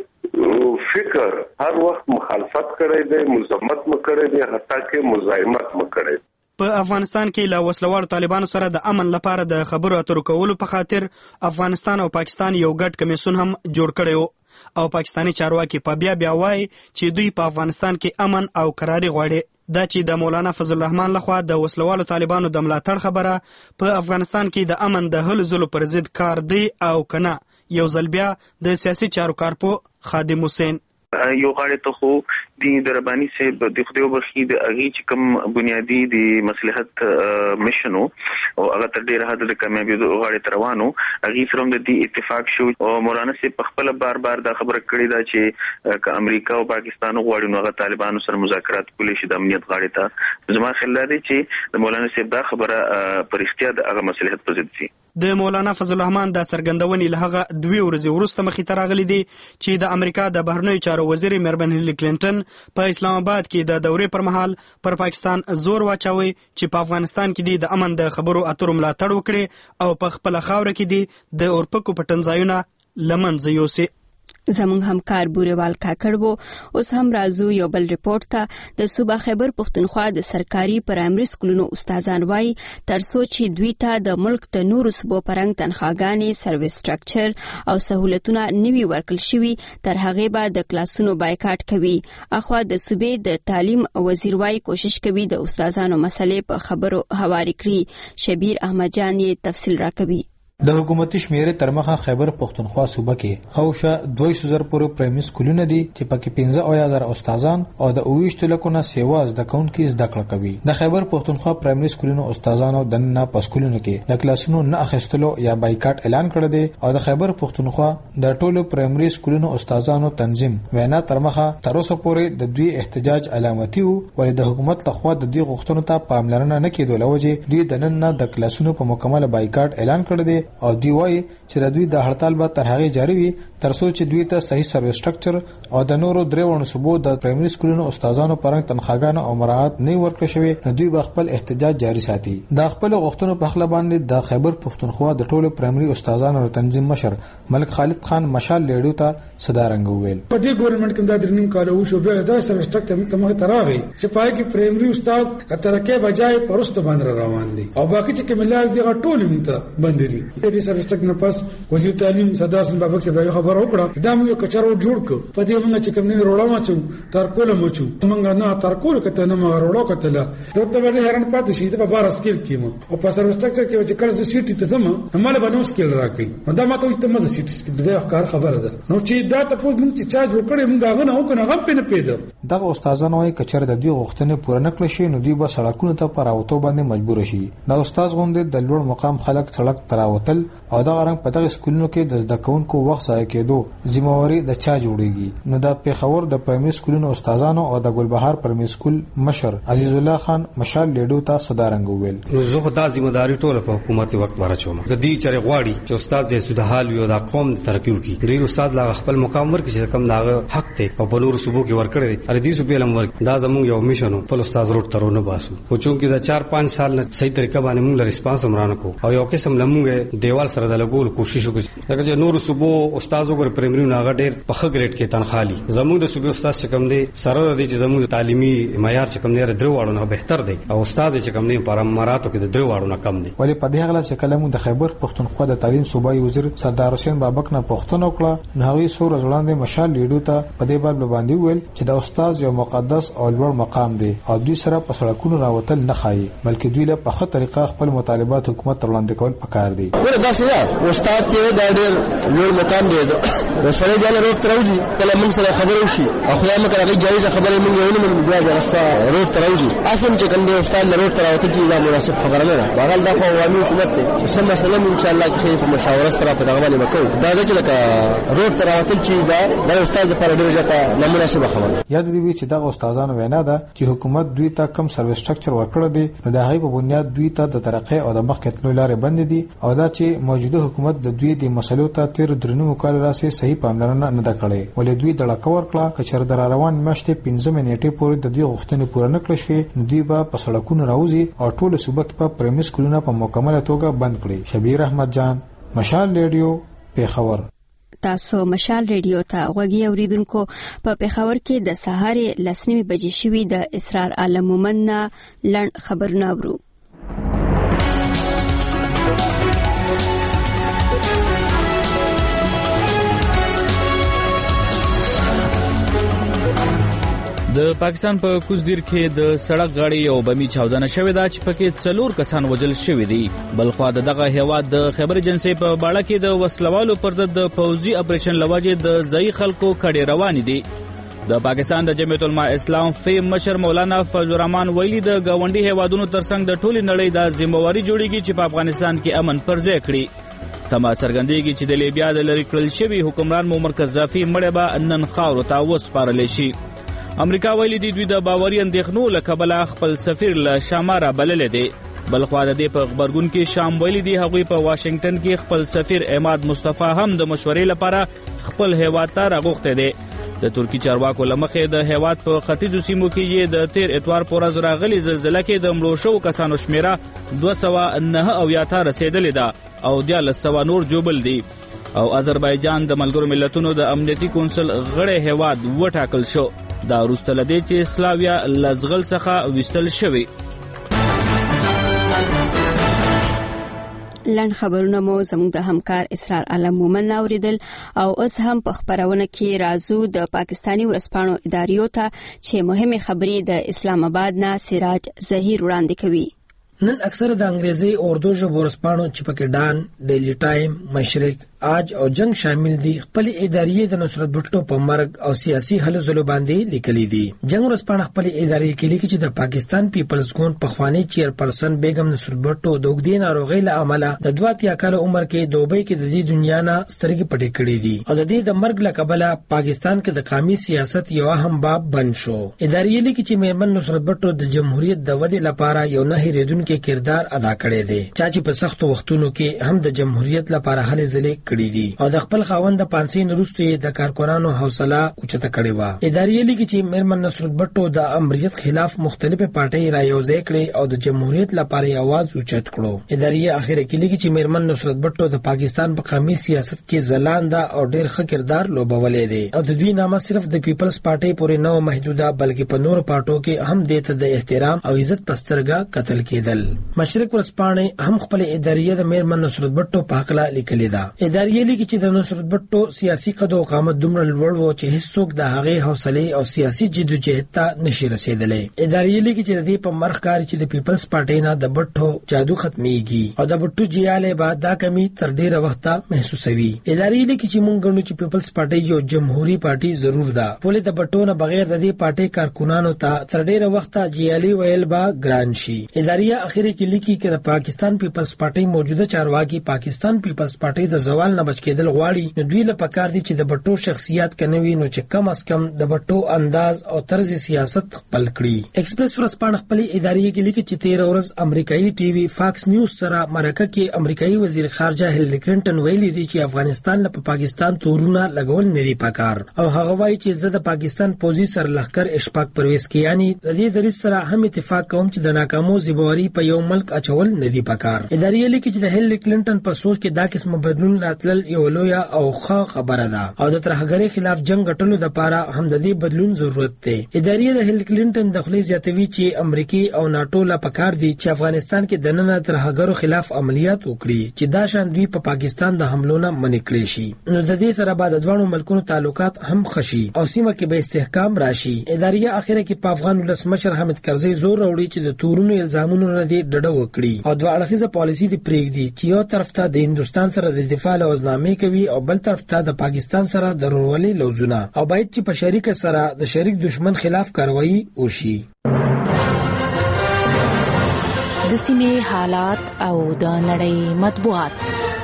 دې فکر هر وخت مخالفت کړی دی، مزاحمت مکړی دی، حتی کې مزاحمت مکړی. په افغانستان کې له وسلوالو طالبانو سره د امن لپاره د خبرو اترو کولو په خاطر افغانستان او پاکستان یو ګډ کمیسیون هم جوړ کړی وو او پاکستانی چارواکي په بیا وایي چې دوی په افغانستان کې امن او قراري غواړي. دا چې د مولانا فضل الرحمن لخوا د وسلوالو طالبانو د ملاتړ خبره په افغانستان کې د امن د هلو ځلو پر ضد کار دی او کنه یو ځل بیا د سیاسي چارو کارپو خادم حسین یو غاړه ته خو د رباني صاحب د خدای وبخي د اغي چې کوم بنیادی د مصلحت مشنو او هغه تر ډیره حد د کامیابی د غاړه تروانو اغي سره د دې اتفاق شو او مولانا صاحب په خپل بار دا خبره کړې ده چې ک امریکا او پاکستان غواړي نو هغه طالبانو سره مذاکرات کولی شي د امنیت غاړه ته. زما خیال دی چې د مولانا صاحب دا خبره پر اختیار د هغه مصلحت په ضد دي. د مولانا فضل الرحمن د سرګندونې له هغه 2 ورځې وروسته مخې ته راغلي دي چې د امریکا د بهرنیو چارو وزیر مېرمن هیلری کلینټن په اسلام آباد کې د دورې پر مهال پر پاکستان زور واچوي چې په افغانستان کې د امن د خبرو اترو ملاتړ وکړي او په خپل خاور کې د اورپکو پټنځایونه لمنځه یوسي. زموږ همکار بوریوال کاکړ وو. اوس هم راځو یو بل ریپورت ته. د صوبه خیبر پښتونخوا د سرکاري پرایمري سکولونو استادان وایي ترڅو چې دوی ته د ملک د نورو صوبو پرنګ تنخواګانې، سرویس سټرکچر او سہولتونه نوي ورکړل شوي تر هغې به د کلاسونو بایکاټ کوي. اخوا د صوبې د تعلیم وزیر وایي کوشش کوي د استادانو مسلې په خبرو هواري کړي. شبیر احمد جان یې تفصیل راکوي. د حکومتي شمیرې تر مخه خیبر پښتونخوا صوبه کې هوشه 200,000 پورې پرایمري سکولونه دي چې پکې 15,000 استادان او د 28 لکونه سیواز د کاونټ کې زده کړه کوي. د خیبر پښتونخوا پرایمري سکولونو استادانو د نه په سکولونو کې د کلاسونو نه اخیستلو یا بایکاټ اعلان کړی دی او د خیبر پښتونخوا د ټولو پرایمري سکولونو استادانو تنظیم وینا تر مخه تر اوسه پورې د دوی احتجاج علامتي وو ولې د حکومت لخوا د دې غوښتنو ته پاملرنه نه کېدو لوجه دوی د نن نه د کلاسونو په مکمل بایکاټ اعلان کړی دی او دوی وایي چې دوی د هړتال به تر هغه جاری وي ترڅو چې دوی ته صحیح سرویس سټرکچر او د نورو درېوڼو صوبو د پرایمري سکولونو استادانو پرنګ تنخواګانو او مراعات نه ورکړل شوی نو دوی به خپل احتجاج جاری ساتي. د خپل غوښتنو په خله باندې د خیبر پښتونخوا د ټولو پرایمري استادانو تنظیم مشر ملک خالد خان مشال لیډو ته صدارنګ ویل په دې ګورنمنت کې د درنیم کال او شو به دا سرویس سټرکچر ته مخ تراغي چې پای کې پرایمري استاد ترکه بجای پرست باندې روان دي او باقي چې کملال دي ټول مونته بندري دې سرویس سټرکچر نه پاس وزیر تعلیم صدر حسن بابک صاحب دا خبر وکړه دا موږ کچارو جوړ کو په دې موږ چې کوم نه روړا ما چې تر کوله مو چې موږ نه تر کوله کته نه ما روړا کتله ته باندې هرن پاتې شي ته بار سکیل کیمو او په سرویس سټرکچر کې چې کله سیټي ته زما مال باندې سکیل راکې دا ما ته ته مزه سیټي سکیل دا کار خبره ده نو چې دا ته موږ چې چارج وکړې موږ دا نه وکړو غم په نه پیدا دغه استادانو وايي کچر د دې غوښتنې پوره نکړل شي نو دوی به سړکونو ته پر اوتو باندې مجبور شي. دا استاد غوندې د لوړ مقام خلک سړک تراوتل او دا رنګ په دغه سکولونو کې د زده کوونکو وخت ضایع کېدو ذمہواری د چا جوړیږي نو دا پیښور د پرایمري سکولونو استادانو او د ګلبهار پرایمري سکول مشر عزیز الله خان مشال لیډو ته صدارنګ ویل زه دا ذمہداري ټول په حکومت وخت ورچوم د دې چره غواړي چې استاد دې سود حال وي او د قوم ترقی وکړي. ډیر استاد لا خپل مقام ورکړي چې کم داغه حق ته او په نور صوبو کې ورکړي ار دې صوبې لم ورک دا زموږ یو میشن په استاد روټ ترونه باسو او چونکې دا 4-5 سال نه صحیح طریقه باندې موږ ریسپانس امرانه کو او یو قسم لموږ دیوال سره د لګول کوشش وکړو لکه چې نور صوبو استادو ګر پرایمري ناغه ډیر په خ ګریډ کې تنخالي زموږ د صوبې استاد چې کم دی سره د دې چې زموږ تعلیمي معیار چې کم نه درو واړو نه بهتر دی او استاد چې کم نه پر اماراتو کې د درو واړو نه کم دی. ولی په دې غلا چې کلمو د خیبر پښتونخوا د تعلیم صوبایي وزیر سردار حسین بابک نه پښتون وکړه نه وی سور ځوړاندې مشال لیډو ته په دې باب باندې ویل چې د استاد یو مقدس او لوړ مقام دی او دوی سره په سړکونو راوتل نه خایي بلکې دوی له په خه طریقه خپل مطالبات حکومت وړاندې کول پکار دي. ورته دا څه استاد کې دا ډېر لوړ مقام دی رسنۍ بیا له روډ ته راوځي کله موږ سره خبرې وشي او خدای مکړه هغې جایزه خبرې موږ یې ونه منو بیا دغه روډ ته راوځي اصل چې کوم دی استاد له روډ ته راوتل چې دا مناسب خبره نه ده بهرحال دا خو عوامي حکومت دی چې څه مسله انشاءالله کې په مشاوره سره په دغه باندې وکړو دا چې لکه روډ ته راوتل چې دا استاد لپاره ډېره زیاته نامناسبه خبره یاد دې وي چې دغه استادانو وینا ده چې حکومت دوی ته کم سرویس سټرکچر ورکړی دی نو د هغې په بنیاد دوی ته د ترقۍ او د مخکې تلو لارې بندې دي او دا چې موجوده حکومت د دوی د مسلو ته تیر درنو کال راسي صحیح پاملرنه نه ده کړې ولې دوی دړه ورکړه چې چر در روان میاشتې 15 منېټې پورې د دې غوښتنې پوره نه کړې شوې دوی به په سړکونو راوځي او ټول صوبه کې په پرایمري سکولونه په مکمله توګه بند کړي. شبیر احمد جان، مشال ریډیو، پیښور. تاسو مشال ریډیو ته غوږی اوریدونکو. په پیښور کې د سهار 10:00 بجې شوې د اسرار عالم مومن نه لړ خبرونه اورو. د پاکستان په کوزدیر کې د سړک غاړې یو بمي چاودنه شوې ده چې پکې 4 کسان وژل شوي دي. بلخوا دغه هیواد د خیبر ایجنسی په باړه کې د وسلوالو پر ضد د پوځي اپریشن لوجه د ځای خلکو کډې روان دي. د پاکستان د جمعیت العلماء اسلام فیم مشر مولانا فضل الرحمن ویلي د گاونډي هیوادونو ترڅنګ د ټولي نړۍ د ذمہواری جوړیږي چې په افغانستان کې امن پر ځای کړي. تما څرګندېږي چې د لیبیا د لری کړل شوی حکمران معمر قذافي مړ به نن خاور ته وسپارل شي. امریکا ویلي دی دوی د باوري اندېښنو له کبله خپل سفیر له شاماره بللې دی. بلخوا د دې په خبرګون کې شام ویلي دی هغوی په واشنگټن کې خپل سفیر عماد مصطفی هم د مشورې لپاره خپل هیواد ته راغوښته دی. د ترکی چارواکو لمخې د هیواد په ختیځو سیمو کې یې د تیر اتوار پر ورځ راغلي زلزلې کې د مړو شوو کسانو شمیره 209 ته رسیدلې ده او 1300 نور جوبل دي. او آذربایجان د ملګرو ملتونو د امنیتي کونسل غړی هیواد وټاکل شو. دا وروسته له دې چې اسلاویا لزغل څخه وستل شوی. لن خبرونه مو زموږ د همکار اسرار عالم مومن اوریدل او اوس هم په خبرونه کې رازو د پاکستانی ورسپانو اداریو ته چې مهمه خبرې د اسلام آباد نه سراج ظهیر وړاندې کوي. نن اکثر د انګریزي اردو ژبو ورسپانو چې پکې ډان، ډیلی ټایم، مشرق، آج او جنگ شامل دي خپل ادارې د نصرت بټو په مرګ او سیاسي هلو ځلو باندې لیکلي دي. جنگ ورسپانو خپل ادارې کې لیکي چې د پاکستان پیپلز ګوند پخوانی چیرپرسن بیگم نصرت بټو د وګړي ناروغي له امله د 32 کال عمر کې دوبۍ کې د دې دنیا نه سترګې پټې کړې دي او د دې د مرګ له کبله پاکستان کې د قومي سیاست یو اهم باب بن شو. ادارې لیکي چې میرمن نصرت بټو د جمهوریت د ودې لپاره یو نه هېریدونکي کردار ادا کړی دی چې په سختو وختونو کې هم د جمهوریت لپاره هلې ځلې کړې دي او د خپل خاوند د پانسۍ وروسته د کارکونانو حوصله اوچته کړې و. ادارې لیکي چې میرمن نصرت بټو د امریت خلاف مختلفه پارټۍ را یوځای کړې او د جمهوریت لپاره आवाज اوچت کړو. ادارې اخر کې لیکي چې میرمن نصرت بټو د پاکستان په قومي سیاست کې ځلانده او ډېر ښه کردار لوبولې دی او د دوی نامه صرف د پیپلز پارټۍ پورې نه محدوده بلکې په نورو پارټو کې هم دته د احترام او عزت پسترګه قتل کېدل. مشرق ورسپانې هم خپل ادارې د میرمن نصرت بټو په حق لا لیکلې ده. ادارې لیکي چې د نصرت بټو سیاسي قد او قامت دومره لوړ و چې هیڅوک د هغې حوصله او سیاسي جدوجہد ته نشي رسیدلی. ادارې لیکي چې د دې په مرخ کار چې د پیپلز پارټۍ نه د بټو جادو ختميږي او د بټو جیاله بعد دا کمی تر ډیره وخته محسوسوي. ادارې لیکي چې مونږ غواړو چې پیپلز پارټۍ یو جمهوریت پارټۍ ضرور ده. ولې د بټو نه بغیر د دې پارټۍ کارکونانو ته تر ډیره وخته جیالي ویل با ګران شي. ادارې اخر کې لیکي چې د پاکستان پیپلز پارټۍ موجوده چارواکي پاکستان پیپلز پارټۍ د زوال نه بچ کېدل غواړي نو دوی له پکار دي چې د بټو شخصیت کنوي نو چې کم از کم د بټو انداز او طرز سیاست خپل کړي. ایکسپریس ورسپانه خپل ادارې کې لیکي چې 13 ورځ امریکایي ټي وي فاکس نیوز سره مرکه کې امریکایي وزیر خارجه هیلری کلینټن ویلي دي چې افغانستان له پاکستان تورونه لګول نه دي پکار او هغه وایي چې زه د پاکستان پوځي سرلښکر اشفاق پرویز کیانی د دې دریځ سره هم اتفاق کوم چې د ناکامو ذمہواری په یو ملک اچول نه دي پکار. ادارې لیکي چې د هیلری کلینټن په سوچ کې دا قسم بدلون راتلل یو لوی او ښه خبره ده او د ترهګرۍ خلاف جنگ غټلو لپاره هم د دې بدلون ضرورت دی. ادارې د هیلری کلینټن د خپل زیاتوي چې امریکای او ناتو لا پکار دي چې افغانستان کې د نن ترهګرو خلاف عملیات وکړي چې دا شان دوی په پاکستان د حملو نه منې کړی شي. نو د دې سره بعد د دوه ملکونو تعلقات هم خشي او سیمه کې به استحکام راشي. ادارې اخیره کې په افغان ولس مشر حامد کرزي زور وروړي چې د تورونو الزامونو نه دي ډډه وکړي او دوه اړخیزه پالیسي دی پرېږدي چې یو طرف ته د هندستان سره د دفاع او عوضنامې کوي او بل طرف ته د پاکستان سره د ورورولۍ لوزونه او باید چې په شریک سره د شریک دشمن خلاف کاروایی وشي. د سیمې حالات او د نړۍ مطبوعات.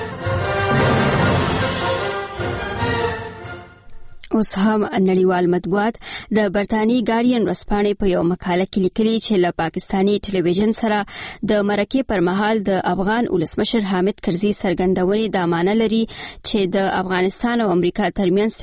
اوس هم نړیوال مطبوعات د برتانی ګارډین ورځپاڼې په یو مقاله کې لیکلي چې له پاکستانی ټلویزیون سره د مرکې پر مهال د افغان ولسمشر حامد کرزي څرګندونې دا معنی لري چې د افغانستان او امریکا ترمنځ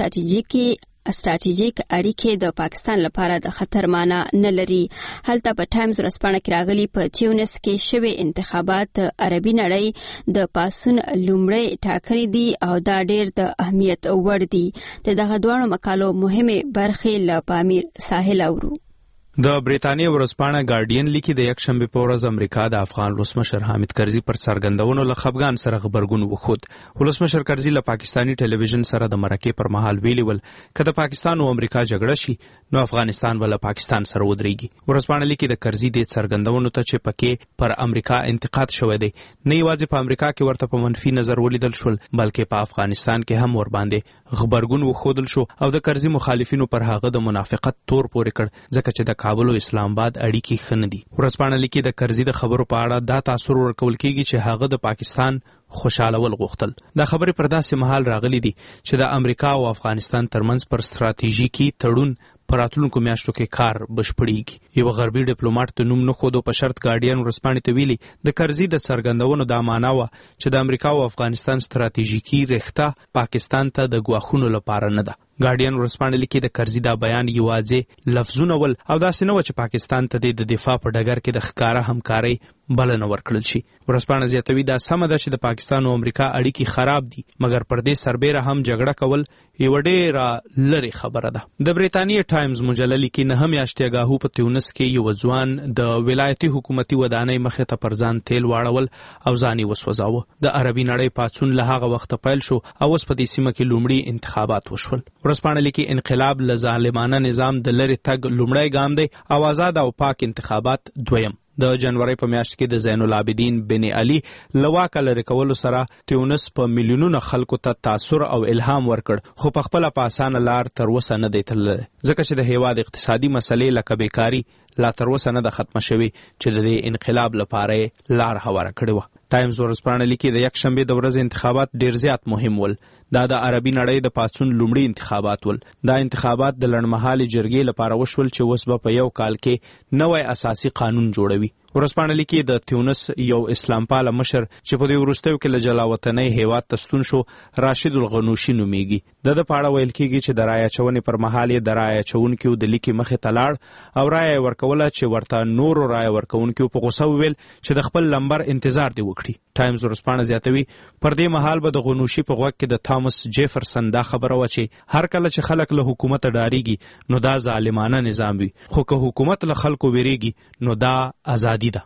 ستراتیژیک اړیکې د پاکستان لپاره د خطر معنی نه لري. هلته په ټایمز ورځپاڼه کې راغلي په تیونس کې شوي انتخابات د عربي نړۍ د پاسون لومړی ټاکنې دي او دا ډېر د اهمیت وړ دي. دغه دوه مقالو مهمه برخې له پامیر ساحل اورو. د بریتانیا ورځپاڼه ګارډین لیکي د یکشنبه په ورځ امریکا د افغان ولسمشر حامد کرزي پر څرګندونو له خفګان سره خبرګون وخود. ولسمشر کرزي له پاکستانی ټلویزیون سره د مرکې پر مهال ویلي ول که د پاکستان او امریکا جګړه شي نو افغانستان ول پاکستان سره ودرېږي. ورځپاڼه لیکي د کرزي د څرګندونو ته چې پکې پر امریکا انتقاد شوی دی نه یوازې په امریکا کې ورته په منفي نظر ولیدل شول بلکې په افغانستان کې هم ور باندې خبرګون وخودل شو او د کرزي مخالفینو پر هغه د منافقت تور پورې کړ ځکه چې د کابل او اسلام آباد اړیکې ښه نه دي. ورځپاڼه لیکي د کرزي د خبرو په اړه دا تاثر ورکول کیږي چې هغه د پاکستان خوشاله ول غوښتل. دا خبرې پر داسې مهال راغلي دي چې د امریکا او افغانستان ترمنځ پر ستراتیژیکي تړون پر راتلونکو میاشتو کې کار بشپړیږي. یو غربي ډیپلوماټ ته نوم نه خودو په شرط ګارډین ورځپاڼې ته ویلي د کرزي د څرګندونو دا معنی و چې د امریکا او افغانستان ستراتیژیکي رښتا پاکستان ته د ګواښونو لپاره نه ده. ګارډین ورځپاڼه لیکي د کرزي دا بیان یوازې لفظونه ول او داسې نه و چې پاکستان ته د دفاع په ډګر کې د ښکاره همکارۍ بلنه ورکړل شي. ورځپاڼه زیاتوي دا سمه ده چې د پاکستان او امریکا اړیکې خراب دي مګر پر دې سربیره هم جګړه کول یو ډېره لرې خبره ده. د بریتانیا ټایمز مجله لیکي نه میاشتې اګاهو په تیونس کې یو ځوان د ولایتي حکومتي ودانۍ مخې ته پر ځان تیل واړول او ځان یې وسوځاوه. د عربي نړۍ پاڅون له هغه وخته پیل شو او اوس په دې سیمه کې لومړي انتخابات وشول. ورځپاڼه لیکي انقلاب له ظالمانه نظام د لرې تګ لومړی ګام دی او آزاد او پاک انتخابات دویم. د جنوري په میاشت کې د زین العابدین بن علي له واکه لرې کولو سره تیونس په میلیونونو خلکو ته تاثر او الهام ورکړ خو په خپله په اسانه لار تر اوسه نه دی تللی ځکه چې د هیواد اقتصادي مسلې لکه بیکاري لا تر اوسه نه ده ختمه شوې چې د دې انقلاب لپاره لار هواره کړې وه. ټایمز ورځپاڼه لیکي د یکشنبې د ورځې انتخابات ډېر زیات مهم ول. دا د عربي نړۍ د پاڅون لومړي انتخابات ول. دا انتخابات د لنډمهالې جرګې لپاره وشول چې اوس به په یو کال کې نوی اساسي قانون جوړوي. ورځپاڼه لیکي د تیونس یو اسلام پاله مشر چې په دې وروستیو کې له جلاوطنۍ هیواد ته ستون شو راشد الغنوشي نومیږي. د په اړه ویل کیږي چې د رایه اچونې پر مهال یې د رایه اچونکو د لیکې مخې ته لاړ او رایه ورکوله چې ورته نورو رایه ورکونکو په غوسه وویل چې د خپل لمبر انتظار دی وکړي. ټایمز ورځپاڼه زیاتوي پر دې مهال به د غنوشي په غوږ کې د تامس جیفرسن دا خبره و چې هر کله چې خلک له حکومت ډاریږي نو دا ظالمانه نظام وي خو که حکومت له خلکو ویریږي نو دا آزادي ده.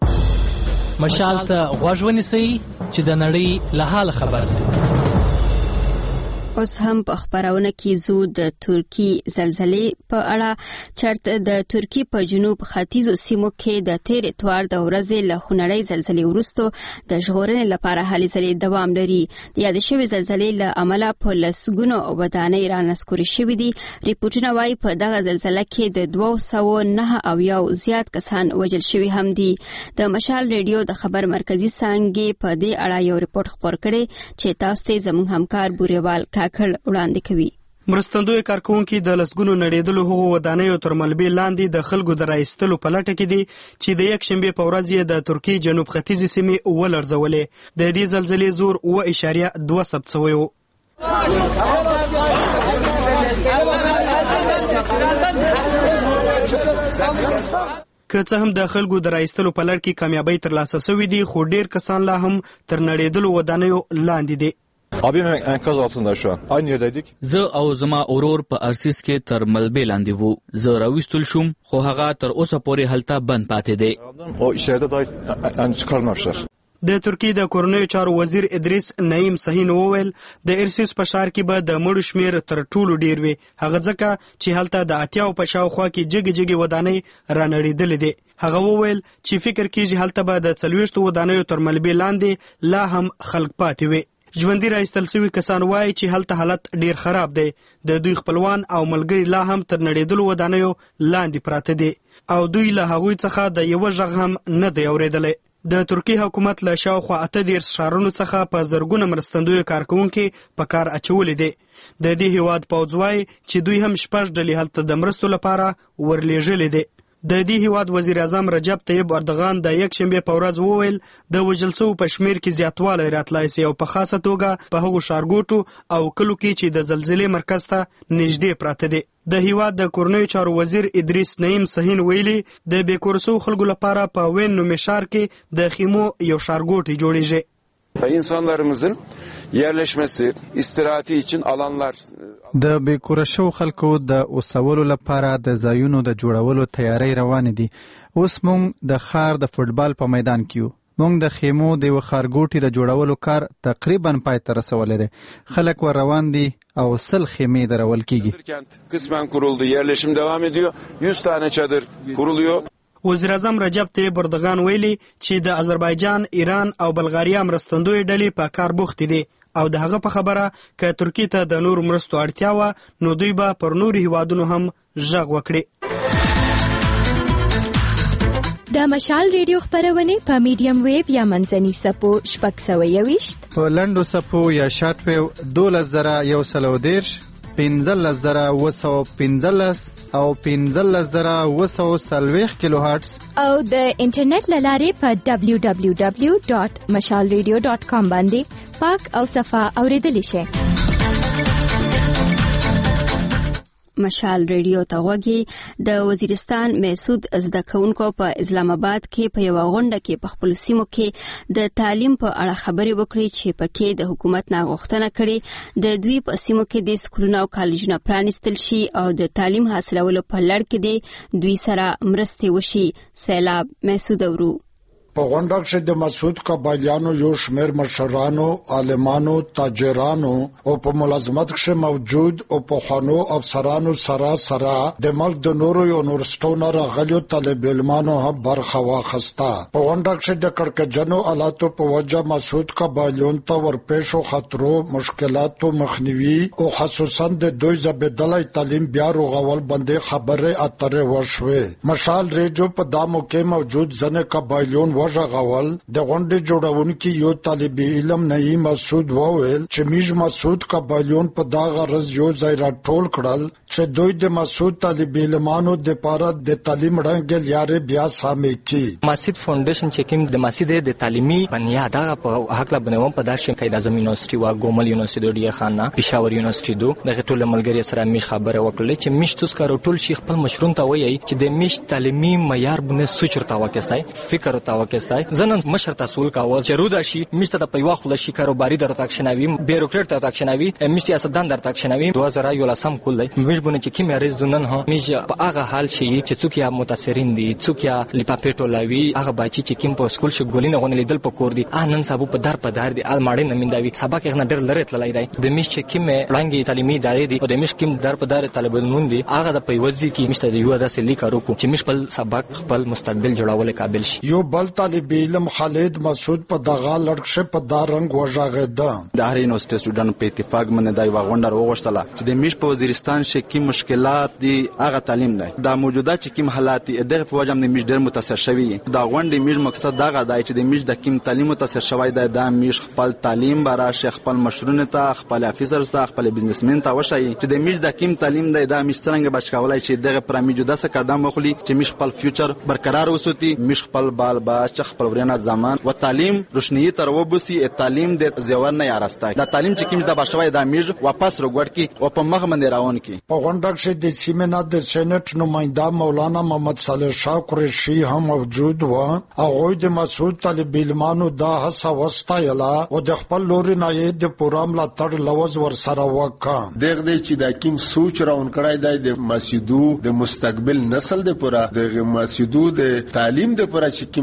مشال ته غوږ ونیسئ چې د نړۍ له حال خبر شئ. اوس هم په خبرونه کې زو د ترکی زلزلې په اړه چرته د ترکی په جنوب ختیځو سیمو کې د تیر اتوار د ورځې له خونړۍ زلزلې وروسته د ژغورنې لپاره هلې ځلې دوام لري. د یاد شوې زلزلې له امله په لسګونو ودانۍ رانسکورې شوې دي. ریپورتونه وايي په دغه زلزلې کې د 209 زیات کسان وژل شوي هم دي. د مشال ریډیو د خبر مرکزی څانګې په دې اړه یو ریپورت خپور کړی چې تاسو ته زموږ همکار بوریوال وړاندې کوي. مرستندوی کارکونکي د لسګونو نړیدلو هغو ودانیو تر ملبې لاندې د خلکو د راایستلو په لټه کې دي چې د یکشنبې په ورځ یې د ترکیې جنوب ختیځې سیمې ولړزولې. د دې زلزلې زور 7.2 ثبت شوی و. که څه هم د خلکو د راایستلو په لړ کې کامیابی ترلاسه شوې دي خو ډیر کسان لا هم تر نړیدلو ودانیو لاندې دي. Abim enkaz altında şu an. Aynı yerdeydik. زه او زما اورور په ارسیس کې تر ملبې لاندې وو. زه راوستل شوم خو هغه تر اوسه پورې هلته بند پاتې دی. O içeride daha çıkarmamışlar. د ترکیې د کورنیو چارو وزیر ادریس نعیم صحین وویل د ارسیس په ښار کې به د مړو شمیر تر ټولو ډیر وي هغه ځکه چې هلته د 80 په شاوخوا کې جګې ودانۍ رانړېدلې دي. هغه وویل چې فکر کیږي هلته به د 40 ودانیو تر ملبې لاندې لا هم خلک پاتې وي. ژوندي راایستل شوي کسان وایي چې هلته حالت ډیر خراب دی. د دوی خپلوان او ملګري لا هم تر نړېدلو ودانیو لاندې پراته دي او دوی له هغوی څخه د یوه غږ هم نه دی اورېدلی. د ترکیې حکومت له شاوخوا 18 ښارونو څخه په زرګونه مرستندویه کارکوونکي په کار اچولي دي. د دې هیواد پوځ وایي چې دوی هم 6 ډلې هلته د مرستو لپاره ورلېږلي دي. د دې هیواد وزیر اعظم رجب طیب اردغان د یکشنبې په ورځ وویل د وژل شوو په شمیر کې زیاتوالی راتلای سي او په خاصه توګه په هغو ښارګوټو او کلو کې چې د زلزلې مرکز ته نږدې پراته دي. د هیواد د کورنیو چارو وزیر ادریس نعیم صهین ویلي د بېکوره شوو خلکو لپاره په وین نومي ښار کې د خیمو یو ښارګوټی جوړیږي. İnsanlarımızın yerleşmesi, istirahati için alanlar. د بېکوره شوو خلکو د اوسولو لپاره د ځایونو د جوړولو تیاری روانې دي. اوس موږ د ښار د فوټبال په میدان کې یو. موږ د خیمو د یوه ښارګوټي د جوړولو کار تقریبا پای ته رسولی دی. خلک ور روان دي او 100 خیمې درول کیږي. Kısmen kuruldu, yerleşim devam ediyor. 100 tane çadır kuruluyor. وزیر اعظم رجب طیب اردغان ویلي چې د آذربایجان، ایران او بلغاریا مرستندوی ډلې په کار بوختې دي او د هغه په خبره که ترکیې ته د نورو مرستو اړتیا وه نو دوی به پر نورو هیوادونو هم غږ وکړي. د مشال ریډیو خپرونې په میډیم ویو یا منځني سپو 620 په لنډو سپو یا شارټ ویو 12130 15915 او 15940 کیلو هرتز او د انټرنیټ لارې په www.mashalradio.com باندې پاک او صفا اوریدلی شئ. مشال ریډیو ته غوږی. د وزیرستان محسود زده کوونکو په اسلام آباد کې په یو غونډه کې په خپل سیمو کې د تعلیم په اړه خبرې وکړې چې پکې د حکومت نه غوښتنه کړې د دوی په سیمو کې د سکولونو او کالجونو پرانیستل شي او د تعلیم حاصلولو په لړ کې دوی سره مرستې وشي. سیلاب محسود ورو په غونډه کې د مسعود قبایلیانو یو شمېر مشرانو، عالمانو، تاجرانو او په ملازمت کې موجود او په خانو افسرانو سره د ملک د نورو یونیورسيټونو راغليو طالب علمانو هم برخه واخیسته. په غونډه کې د کړکجنو حالاتو په وجه مسعود قبایلیون ته ورپېښو خطرو، مشکلاتو مخنیوي او خصوصا د دوی زبېدلای تعلیم بیا رغول باندې خبره اترې وشوه. مشال ریډیو په دامو کې موجود ځنه قبایلیون وژغول د غونډې جوړونکي یو طالب علم نعیم مسعود وویل چې میج مسعود قبایلیون په دا غرض یو ځای راټول کړل چې دوی د مسعود طالب علمانو د لپاره د تعلیم رنګ لارې بیا سامې کړي. مسعود فاونډیشن چې کوم د مسعود د تعلیمي بنیاد هغه په حق لا بنوم په داسې قید اعظم یونیورسيټي وا ګومل یونیورسيټي ډیه خانه پېښور یونیورسيټي دو دغه ټول ملګری سره میش خبره وکړه چې میش تاسو کار ټول شیخ خپل مشرون ته وایي چې د میش تعلیمي معیار باندې سوچرتا وکستای فکر تا وکستای زنن مشر تاسو کاوه چې رودا شي میشته د پیوا خل شي کاروباري در تاکشنوي بیروکرات ته تاکشنوي می سیاستدان در تاکشنوي 2011 کول دی مجبونه چې کیمه ریز دنن ها میج په هغه حال شي چې څوک یا متاثرین دي څوک یا لپاپېټو لاوي هغه بچی چې کیم په سکول شي ګولینه غونې لیدل په کور دي نن سبا په در په در دي الماړې نمینداوي سبا کې نه ډېر لري تلای دی د میش چې کیمه رنګي تعلیمي ادارې دي او د میش کیم در په در طالب علمون دي هغه د پیوځي کې مشته دی یو داسې لیکارو چې میش خپل سبق خپل مستقبل جوړول قابل شي. یو بل طالب علم خالد مسعود په دغه لړکشه په دارنګ وژغېده. د هر یونیورسيټي سټوډنټ په اتفاق باندې دای وغونډه وغوښتله چې د میش په وزیرستان کې کوم مشکلات دي هغه تعلیم دی. دا موجوده چې کوم حالات دغه په وجه باندې میش ډېر متاثر شوی. دا غونډې میش مقصد دغه دی چې د میش د کوم تعلیم متاثر شوی دی دا میش خپل تعلیم برا شیخ خپل مشرونه ته خپل افیسرز ته خپل بزنسمن ته وشي چې د میش د کوم تعلیم دی دا میش څنګه بچکولای چې دغه پر موجوده څه قدم وخلی چې میش خپل فیوچر برقرار وساتي میش خپل بال بچ خپل ورنه زمان و تعلیم روشنی تر وبسي تعلیم د زیور نه یارسته دا تعلیم چې کوم د بشوي د میج واپس رګور کی او په مغ باندې راون کی. په غونډه کې د سیمینار د سېنات نمائنده مولانا محمد صالح شاه قریشي هم موجود و. هغه د مسعود طالب علمانو دا هڅه وستایله او د خپل لوري نه د پروګرام لا تر لوز ور سره وکړه. دغه چې د کوم سوچ راون کړای دی د مسعودو د مستقبل نسل د پورا د مسعودو د تعلیم د پورا چې کوم د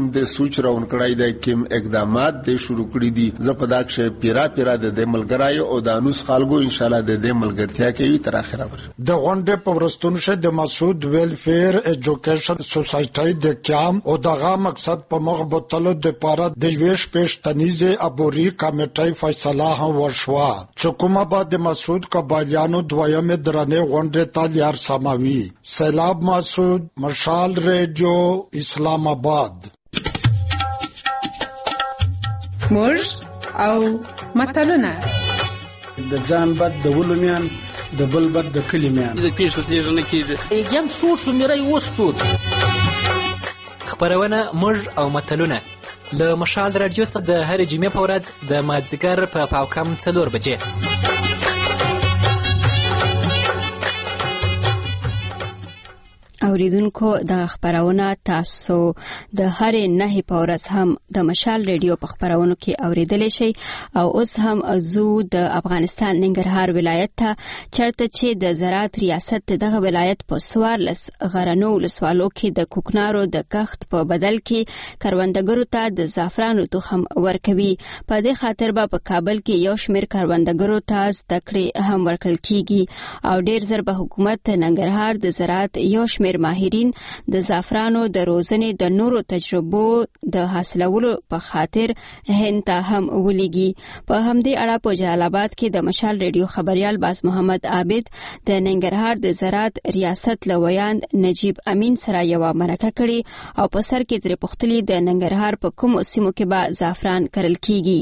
سوچ راون کړای دی کوم اقدامات د شروع کړی دي زپداک شه پیرا د ملګرای او د انوس خلکو ان شاء الله د ملګرتیا کوي تر اخره ور د غونډې په ورستون شه د مسعود ویلفیر ایجوکیشن سوسایټي د کیام او دغه مقصد په مغبطلو د پاره د ویش پېش تنیزه ابوري کمیټې فیصله هم وشوا چې کومه بعد د مسعود قبایلیانو دویمه درنه غونډې ته لار سماوي. سیلاب مسعود، مشال ریډیو، اسلام آباد. موږ او متلونه د ځان بد د ولومیان د بل بد د کلمیان د پیښه تیږه نه کیږي جام سور سمری وسپوت خبرونه موږ او متلونه له مشال رادیو څخه د هر جمعې په ورځ د مازدیګر په پاوکم 4 بجې. اوریدونکو د خبرونه تاسو د هر نه په ورځ هم د مشال ریډیو په خبرونو کې اوریدلی شي او اوس هم زو د افغانستان ننګرهار ولایت ته چرته چې د زراعت ریاست دغه ولایت په 14 غرنو ولسوالو کې د کوکنارو د کښت په بدل کې کروندګرو ته د زعفرانو تخم ورکوي. په دې خاطر به په کابل کې یو شمېر کروندګرو ته زده کړې هم ورکړل کیږي او ډیر زر به حکومت ننګرهار د زراعت یو شمېر ماهرین د زعفرانو د روزنې د نورو تجربو د حاصلولو په خاطر هند ته هم ولېږي. په همدې اړه په جلال آباد کې د مشال ریډیو خبريال باز محمد عابد د ننګرهار د زراعت ریاست لویان نجیب امین سره یو مرکه کړې او په سر کې ترې پوښتلي د ننګرهار په کوم سیمو کې به زعفران کرل کیږي.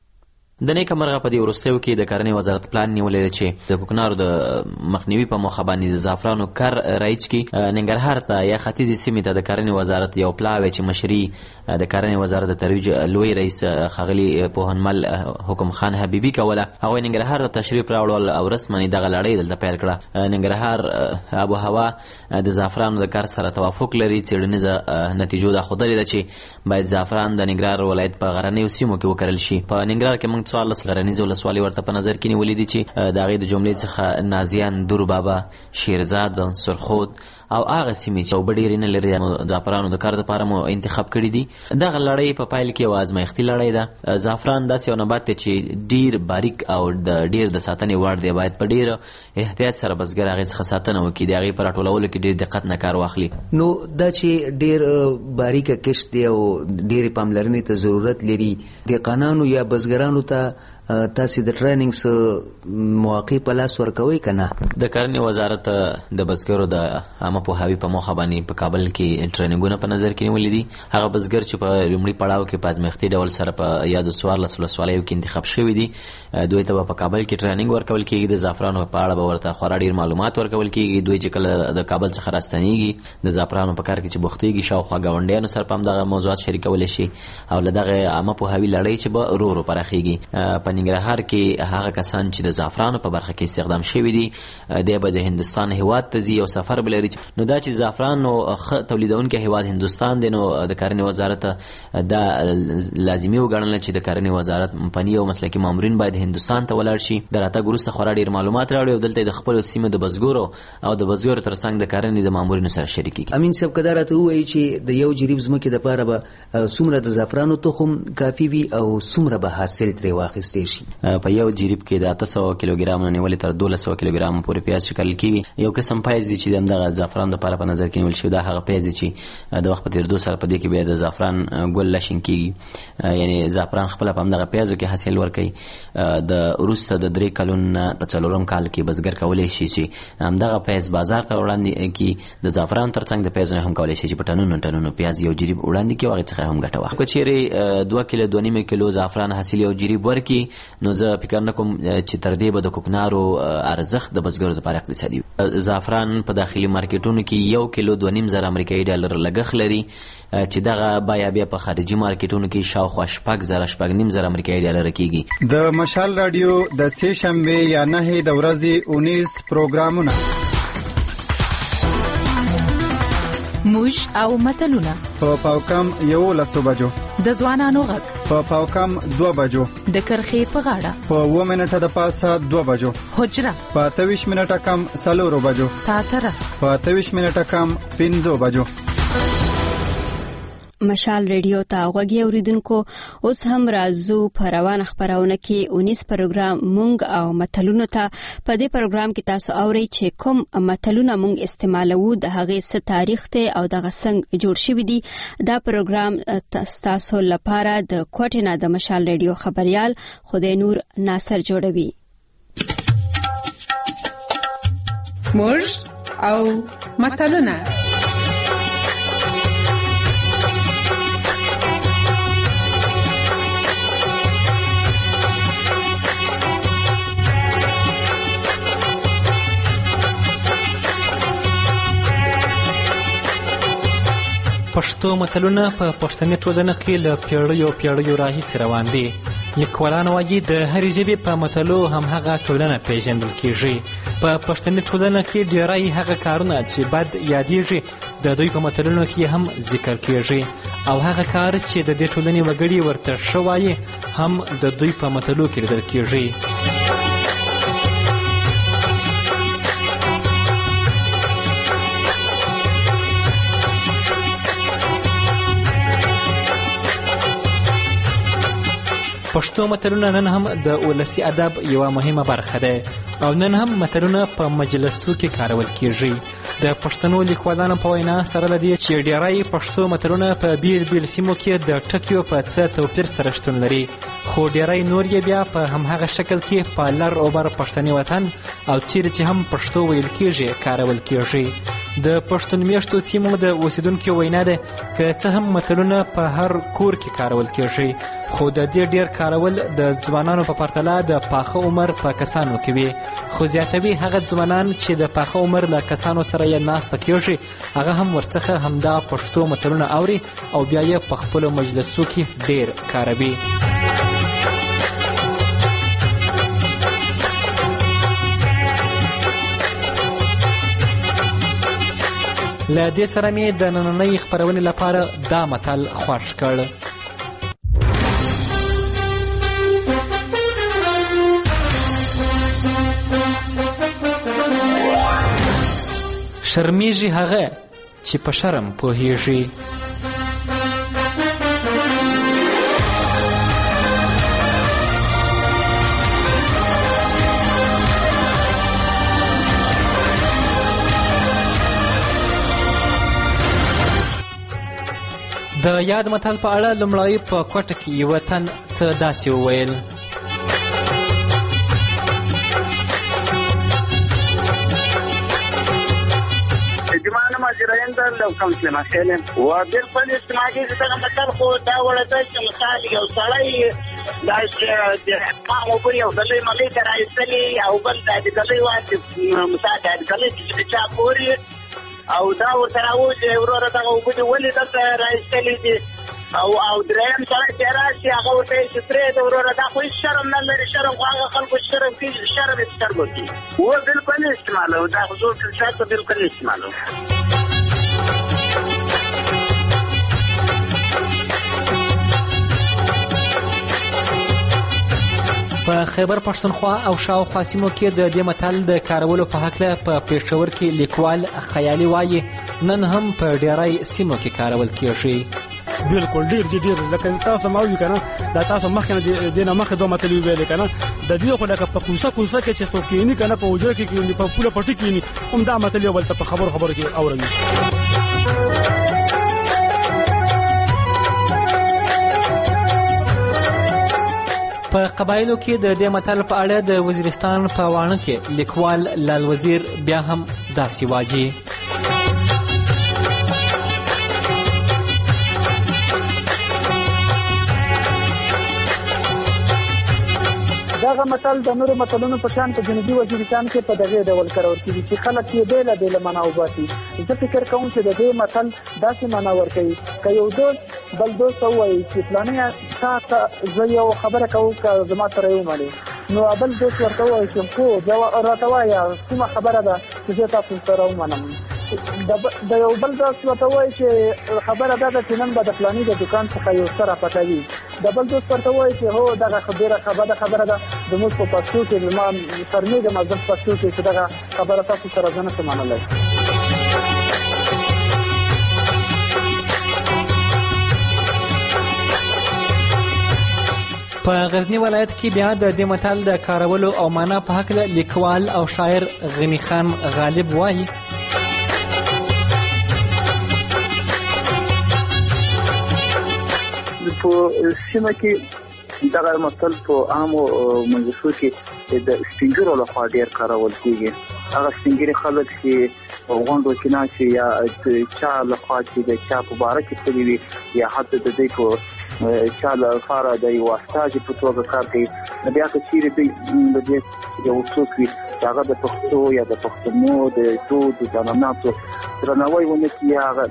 د نیکه مرغه په دې وروستیو کې د کرنې وزارت پلان نیولې ده چې د کوکنارو د مخنیوي په موخه باندې د زعفرانو کر رایج کی ننګرهار ته یا ختیځې سیمې ته د کرنې وزارت یو پلاوی چې مشري د کرنې وزارت د ترویج لوی رئیس خغلی پوهنمل حکم خان حبیبي کوله. هغه ننګرهار ته تشریف راوړل او رسمي دغه لړۍ دلته پیل کړه. ننګرهار آب و هوا د زعفرانو د کر سره توافق لري. څېړنیزه نتیجو دا ښودلې ده چې باید زعفران د ننګرهار ولایت په غرنیو سیمو کې وکرل شي. په ننګرهار کې موږ 14 غرنیزه ولسوالۍ ورته په نظر کې نیولې دي چې د هغې د جملې څخه نازیان، دور بابا، شیرزاد، سرخود او هغه سیمې چې اوبه ډېرې نه لري زعفرانو د کار دپاره مو انتخاب کړي دي. دغه لړۍ په پایل کې یوه ازمایښتي لړۍ ده. زعفران داسې یو نبات دی چې ډېر باریک او ډېر د ساتنې وړ دی. باید په ډېر احتیاط سره بزګر هغې څخه ساتنه وکړي، د هغې په راټولولو کې ډېر دقت نه کار واخلي. نو دا چې ډېر باریکه کښت دی او ډېرې پاملرنې ته ضرورت لري، دهقانانو یا بزګرانو ته تاسو د ټریننګ مواقع په لاس ورکوي کنه؟ د کرنې وزارت د بزګرو د عامه پوهاوي په موخه باندې په کابل کې ټریننګونه په نظر کې نیولې دي. هغه بزګر چې په لومړي پړاو کې په ازمایښتي ډول سره په یادو 14 ولسوالیو کې انتخاب شوي دي، دوی ته په کابل کې ټریننګ ورکول کېږي. د زعفرانو په اړه به ورته خورا ډېر معلومات ورکول کېږي. دوی چې کله د کابل څخه راستنېږي د زعفرانو په کار کې چې بوختېږي شاوخوا ګاونډیانو سره په همدغه موضوعات شریکولی شي او له دغه عامه پوهاوي لړۍ چې به ورو ورو پراخېږي. په ننګرهار کې هغه کسان چې د زعفرانو په برخه کې استخدام شوي دي دی به د هندوستان هیواد ته ځي او سفر به لري. نو دا چې زعفرانو ښه تولیدونکی هیواد هندوستان دی، نو د کرنې وزارت دا لازمي وګڼله چې د کرنې وزارت فني او مسلکي مامورین باید هندوستان ته ولاړ شي، د راتګ وروسته خورا ډېر معلومات راوړي او دلته د خپلو سیمو د بزګرو او د بزګرو ترڅنګ د کرنې د مامورینو سره شریک کړي. امین صاحب که دا راته ووایي چې د یو جریب ځمکې دپاره به څومره د زعفرانو تخم کافي وي او څومره به حاصل ترې واخیستی شي؟ په یو جریب کې د 800 کیلوګرام نه نیولې تر 1200 کیلوګرام پورې پیاز شکل کیږي. یو قسم پیاز دی چې دغه زعفران لپاره په نظر کې نیول شوی. دا هغه پیاز دی چې د وخت په تیریدو سره په دې کې بیا د زعفران ګل لشین کیږي، یعنی زعفران خپل په همدغه پیازو کې حاصل ورکوي. د وروسته د 3 کلونو په 4م کال کې بزګر کولی شي چې همدغه پیاز بازار ته وړاندې کړي. د زعفران ترڅنګ د پیازونه هم کولی شي چې په ټنونو پیاز یو جریب وړاندې کړي او هغې څخه هم ګټه واخلي. که چیرې 2 کیلو 2.5 کیلو زعفران حاصل یو جریب ورکړي نو زه فکر نه کوم چې تر دې به د کوکنارو ارزښت د بزګرو لپاره اقتصادي وي. زعفران په داخلي مارکیټونو کې 1 کیلو 2.5 زره امریکایي ډالر لګښت لري چې دغه بیا په خارجي مارکیټونو کې شاوخوا 6.5 زره امریکایي ډالر کېږي. د مشال رادیو د سې شنبې یا 9 د ورځې 19 پروګرامونه موږ او متلونه په پاوکم 11 بجو، د ځوانانو غږ په پاوکم 2 بجو، د کرخې په غاړه په 2 منټه د پاسه 2 بجو، حجره په 23 منټه کم 4 بجو، تاتره په 23 منټه کم 5 بجو. مشال ریډیو ته غوږی اوریدونکو اوس هم راځو په روان خبرونه کې 19 پروګرام مونږ او متلونو ته. په دې پروګرام کې تاسو اورئ چې کوم متلونه مونږ استعمالوو د هغه څه تاریخ ته او د څنګه جوړ شوی دی. دا پروګرام تاسو لپاره د کوټینا د مشال ریډیو خبريال خدای نور ناصر جوړوي. موږ او متلونه. پښتو متلونه په پښتني ټولنه کې له پیړیو راهیسې روان دي. لیکوالان وایي د هرې ژبې په متلو همهغه ټولنه پیژندل کیږي. په پښتني ټولنه کې ډیری هغه کارونه چې بد یادېږي د دوی په متلونو کې هم ذکر کیږي او هغه کار چې د دې ټولنې وګړي ورته ښه وایي هم د دوی په متلو کې لیدل کیږي. پښتو متلونه نن هم د ولسي ادب یوه مهمه برخه ده او نن هم متلونه په مجلسو کې کارول کیږي. د پښتنو لیکوالانو په وینا سره لدی چې ډیری پښتو متلونه په بیل سیمو کې د ټکیو په څه توپیر سره شتون لري، خو ډیری نور یې بیا په همهغه شکل کې په لر او بر پښتني وطن او چیرې چې هم پښتو ویل کیږي کارول کیږي. د پښتون میشتو سیمو د اوسیدونکو وینا ده که څه هم متلونه په هر کور کې کارول کیږي، خو د دې ډیر کارول د ځوانانو په پرتله د پاخه عمر په کسانو کې وي. خو زیاتوي هغه ځوانان چې د پاخه عمر له کسانو سره یې ناسته کیږي هغه هم ورڅخه همدا پښتو متلونه اوري او بیا یې په خپلو مجلسو کې ډیر کاروي. له دې سره مې د نننۍ خپرونې لپاره دا متل خوښ کړ. شرمیږي هغه چې په شرم پوهیږي. د یاد متل په اړه لومړی په کوټه کې یوه تن څه داسې وویل. جمانه ماجرایندر لو کونسل مخیلم و بالکل استماعي څنګه متل خو دا وړته چې مثال یو سړی دا چې د قام په یو دلې ملي راځي او بل د دلې واټ مثال د دلې چې چا پوری او دا ورته راوځي ورور ته وګړي ولې دلته راځي دي او دریم سره چې راشي هغه ورته چې ترې د ورور دا خو شرم نه لري، شرم هغه خلکو شرم کوي، شرم استعمال کوي و بالکل استعمالو دا حضور شاته بالکل استعمالو. په خیبر پښتونخوا او شاوخوا سیمو کې د دې متل د کارولو په هکله په پېښور کې لیکوال خیالي وایي نن هم په ډیری سیمو کې کارول کیږي. بالکل ډیر لکه تاسو ما وی کنه دا تاسو مخکې دینه مخکې دوه متل ویل کنه د دې خو لکه په کوڅه کې چې څوک کینی کنه په وجره کې کینی په پوله پټی کینی هم دا متل یو بل ته په خبرو کې اوري. په قبایلو کې د دې متل په اړه د وزیرستان په واڼه کې لیکوال لال وزیر بیا هم داسې وایي. دغه متل د نورو متلونو په شان په جنوبي وزیرستان کې په دغه ډول کارول کیږي چې خلک یې بیل معنا وباسي. زه فکر کوم چې د دې متل داسې معنا ورکوي که یو دوست بل دوست وایي چې فلانه تاسو زه یو خبره کوم که زما سره یو مالي نو بل دوست ورته وایي چې خو راته وایه کومه خبره ده چې زه تاسو سره ومنم. د یو بل دوست ورته وایي چې خبره ده چې نن به د فلاني د دکان څخه یو سره پټوي. د بل دوست ورته وایي چې هو دغه خبره ده زموږ په پښتو کې ما فرمیږم زه په پښتو کې چې دغه خبره تاسو سره زه نشم منلی. په غزنی ولایت کې بیا د دې متل د کارولو او معنا په هکله لیکوال او شاعر غنی خان غالب وایي په سیمه کې دغه متل په عامو مجلسو کې د سپینګرو لخوا ډېر کارول کېږي. هغه سپینګري خلک چې غونډو کې ناشي یا چا لخوا چې د چا په باره کې تللی وي یا حتی د دې په چا لپاره د یو استاذ په توګه کار کوي، بیا که چیرې دوی د دې یو څوک وي چې هغه د پښتو یا د پښتنو د دود د عنعناتو درناوی ونه کړي، هغه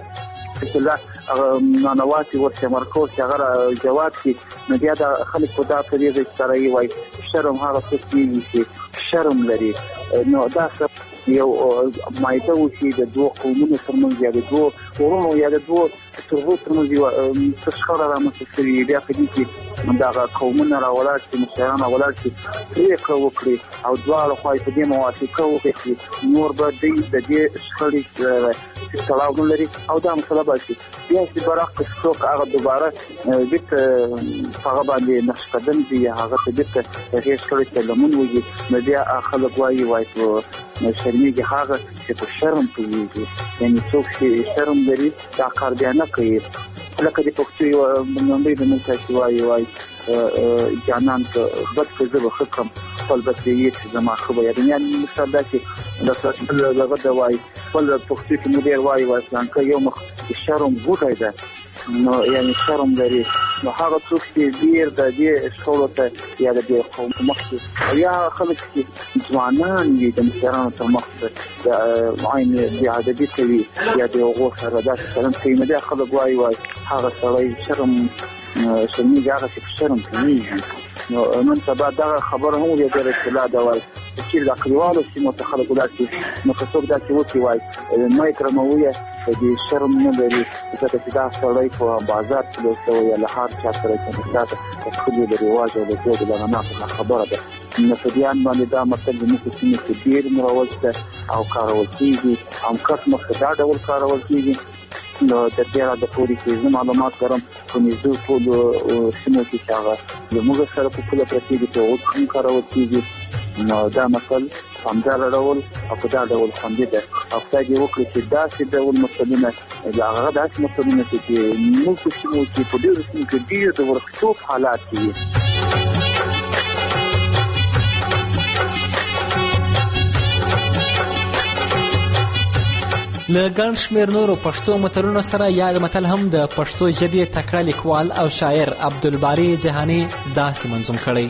نانواتي ورته مرکو چې هغه جواب کې نو بیا د خلک په دا طریقه سره یې وایي شرم هغه څه چې شرم لري. نو دا یو مایده و چې د دوه قومونو ترمنځ یا د دوه ورونو یا د دوه تربو ترمنځ یو تشخصه رامنځته شوې، بیا په دې کې دغه قومونه راولاړ شي، مشران راولاړ شي، پرېکړه وکړي او دواړه خوا په دې موافقه وکړي، نور به د دې شخړې تړاو نه لري او دا مسله به شي. بیا چې برعکس څوک هغه دوباره بیرته هغه باندې نقش قدم دي یا هغه ته بیرته هغې شخړې ته لمن وږي، نو بیا خلک وایي شرمېږي هغه چې په شرم پوهېږي، یعنې څوک چې شرم لري دا کار بیا نه کوي. لکه د پښتو یو لومړی د موږ چې وایي جانان که بد که زه به ښه کړم خپل بد یې چې زما ښه به یادوي. یعنې مثال دا چې دغه د وایي خپل پښتو کې مو ډېر وایي فلانکه یو مخ د شرم بوټی ده، نو یعنې شرم لري، نو هغه څوک چې ډېر د دې شخړو ته یا د دې قوم په مخ کې یا خلک چې ځوانان وي د مشرانو تر مخ د عین بېادبي کوي یا د هغو سره داسې چلند کوي، نو بیا خلک وایي هغه سړی شرمېږي هغه چې په شرم پوهېږي. نو نن سبا دغه خبره هم ډېره اصطلاح ده وایي چې د کلیوالو سیمو ته خلکو داسې نو که څوک داسې وکړي وایي مه یې کرمویه دې شرم نه لري، ځکه چې دا سړی په بازار کې لوسته یا له هر چا سره چې دا د ښځو د رواج او د دود له عنعناتو خبره ده. نو په دې باندې دا متل زموږ په سیمه کې ډېر مروج ده او کارول کېږي، هم کس مخکې دا ډول کارول کېږي. نو د دې را د پورې کې زه معلومات لرم په نږدې ټولو سیمو کې چې هغه زموږ سره په پوله پرتې دي په هغو کې هم کارول کېږي. نو دا متل همدغه ډول او په دا ډول خوندي ده او خدای دې وکړي چې داسې ډول متلونه هغه داسې متلونه چې موږ په سیمو کې په ډېرو سیمو کې ډېر د ورکتوب حالات وي. له ګڼ شمېر نورو پښتو متلونو سره یاد متل هم د پښتو ژبې تکړه لیکوال او شاعر عبدالباري جهاني داسې منظوم کړی: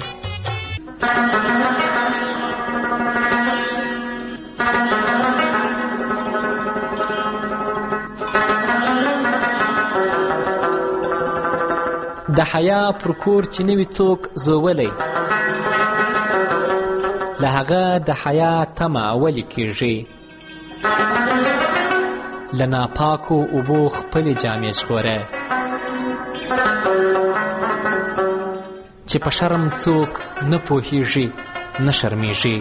د حیا پر کور چې نوي څوک زوولی، له هغه د حیا تمه ولې کېږي، له ناپاکو اوبو خپلې جامې ژغوره، چې په شرم څوک نه پوهېږي نه شرمېږي.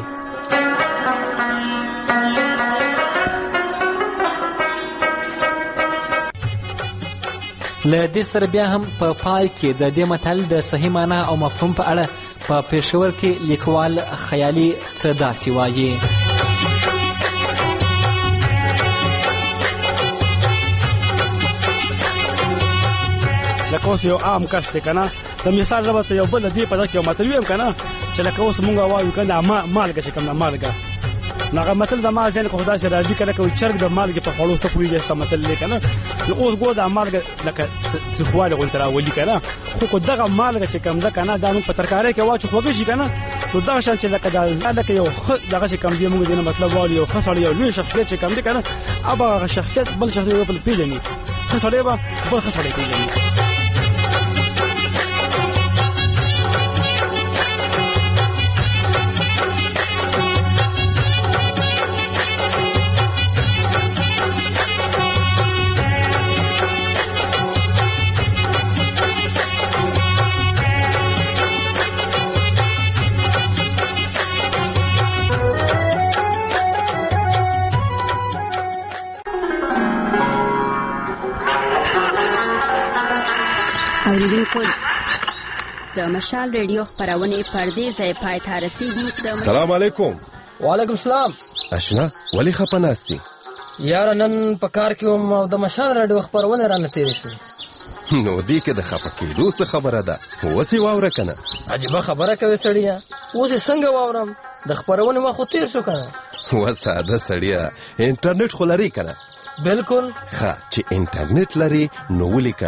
له دې سره بیا هم په پای کې د دې متل د صحیح معنا او مفهوم په اړه په پېښور کې لیکوال خیالي څه داسې وایي: لکه اوس یو عام کس دی که نه، د مثال ژبه ته یو بل د دې په ځای کې یو متل ویم که نه چې لکه اوس مونږ وایو که نه مالګه چې کوم ده مالګه، نو هغه متل د ما ذهن کې خو داسې راځي که لکه چرګ د مالګې په خوړو څه پوهېږي څه متل دی که نه. نو اوس ګوره دا مالګه لکه تریخوالی غوندې راولي که نه، خو که دغه مالګه چې کوم ده که نه دا موږ په ترکارۍ کې واچو خوږه شي که نه، نو دغه شان چې لکه لکه یو ښه دغه چې کوم دی موږ دې نه مطلب وایو یو ښه سړی یو لوی شخصیت چې کوم دی که نه، به هغه شخصیت بل شخصیت بل پېژني، ښه سړی به بل ښه سړی پېژني. د مشال ریډیو خپرونې پر دې ځای پای ته رسیږي. سلام علیکم. وعلیکم السلام. اشنا ولی خپه ناستی؟ یاره نن په کار کې وم او د مشال ریډیو خپرونه رانه تېرې شوې. نو دې کې د خپه کېدو څه خبره ده؟ اوس یې واوره که نه؟ عجیبه خبره کوې سړیه، اوس یې څنګه واورم؟ د خپرونې وخت خو تېر شو که نه. و ساده سړیه، انټرنیټ خو لري که نه؟ بالکل. ښه چې انټرنیټ لري نو ولیکه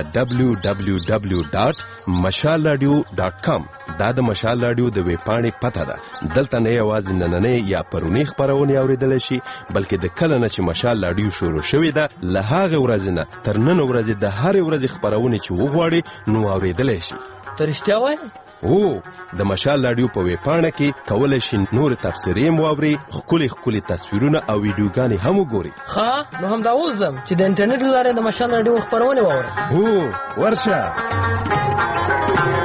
www.mashalradio.com. دا د مشال راډیو د ویبپاڼې پته ده. دلته نه یوازې نننۍ یا پرونی خپرونې اورېدلی شي بلکې د کله نه چې مشال راډیو شروع شوې ده له هغې ورځې نه تر نن ورځې د هرې ورځې خپرونې چې وغواړي نو اورېدلی شي. ته رښتیا وایې؟ او د مشال راډیو په ویبپاڼه کې کولی شي نور تبصرې هم واوري، ښکلي تصویرونه او ویډیوګانې هم وګوري. ښه نو همدا اوس ځم چې د انټرنیټ له لارې د مشال راډیو خپرونې واورم. هو ورشه.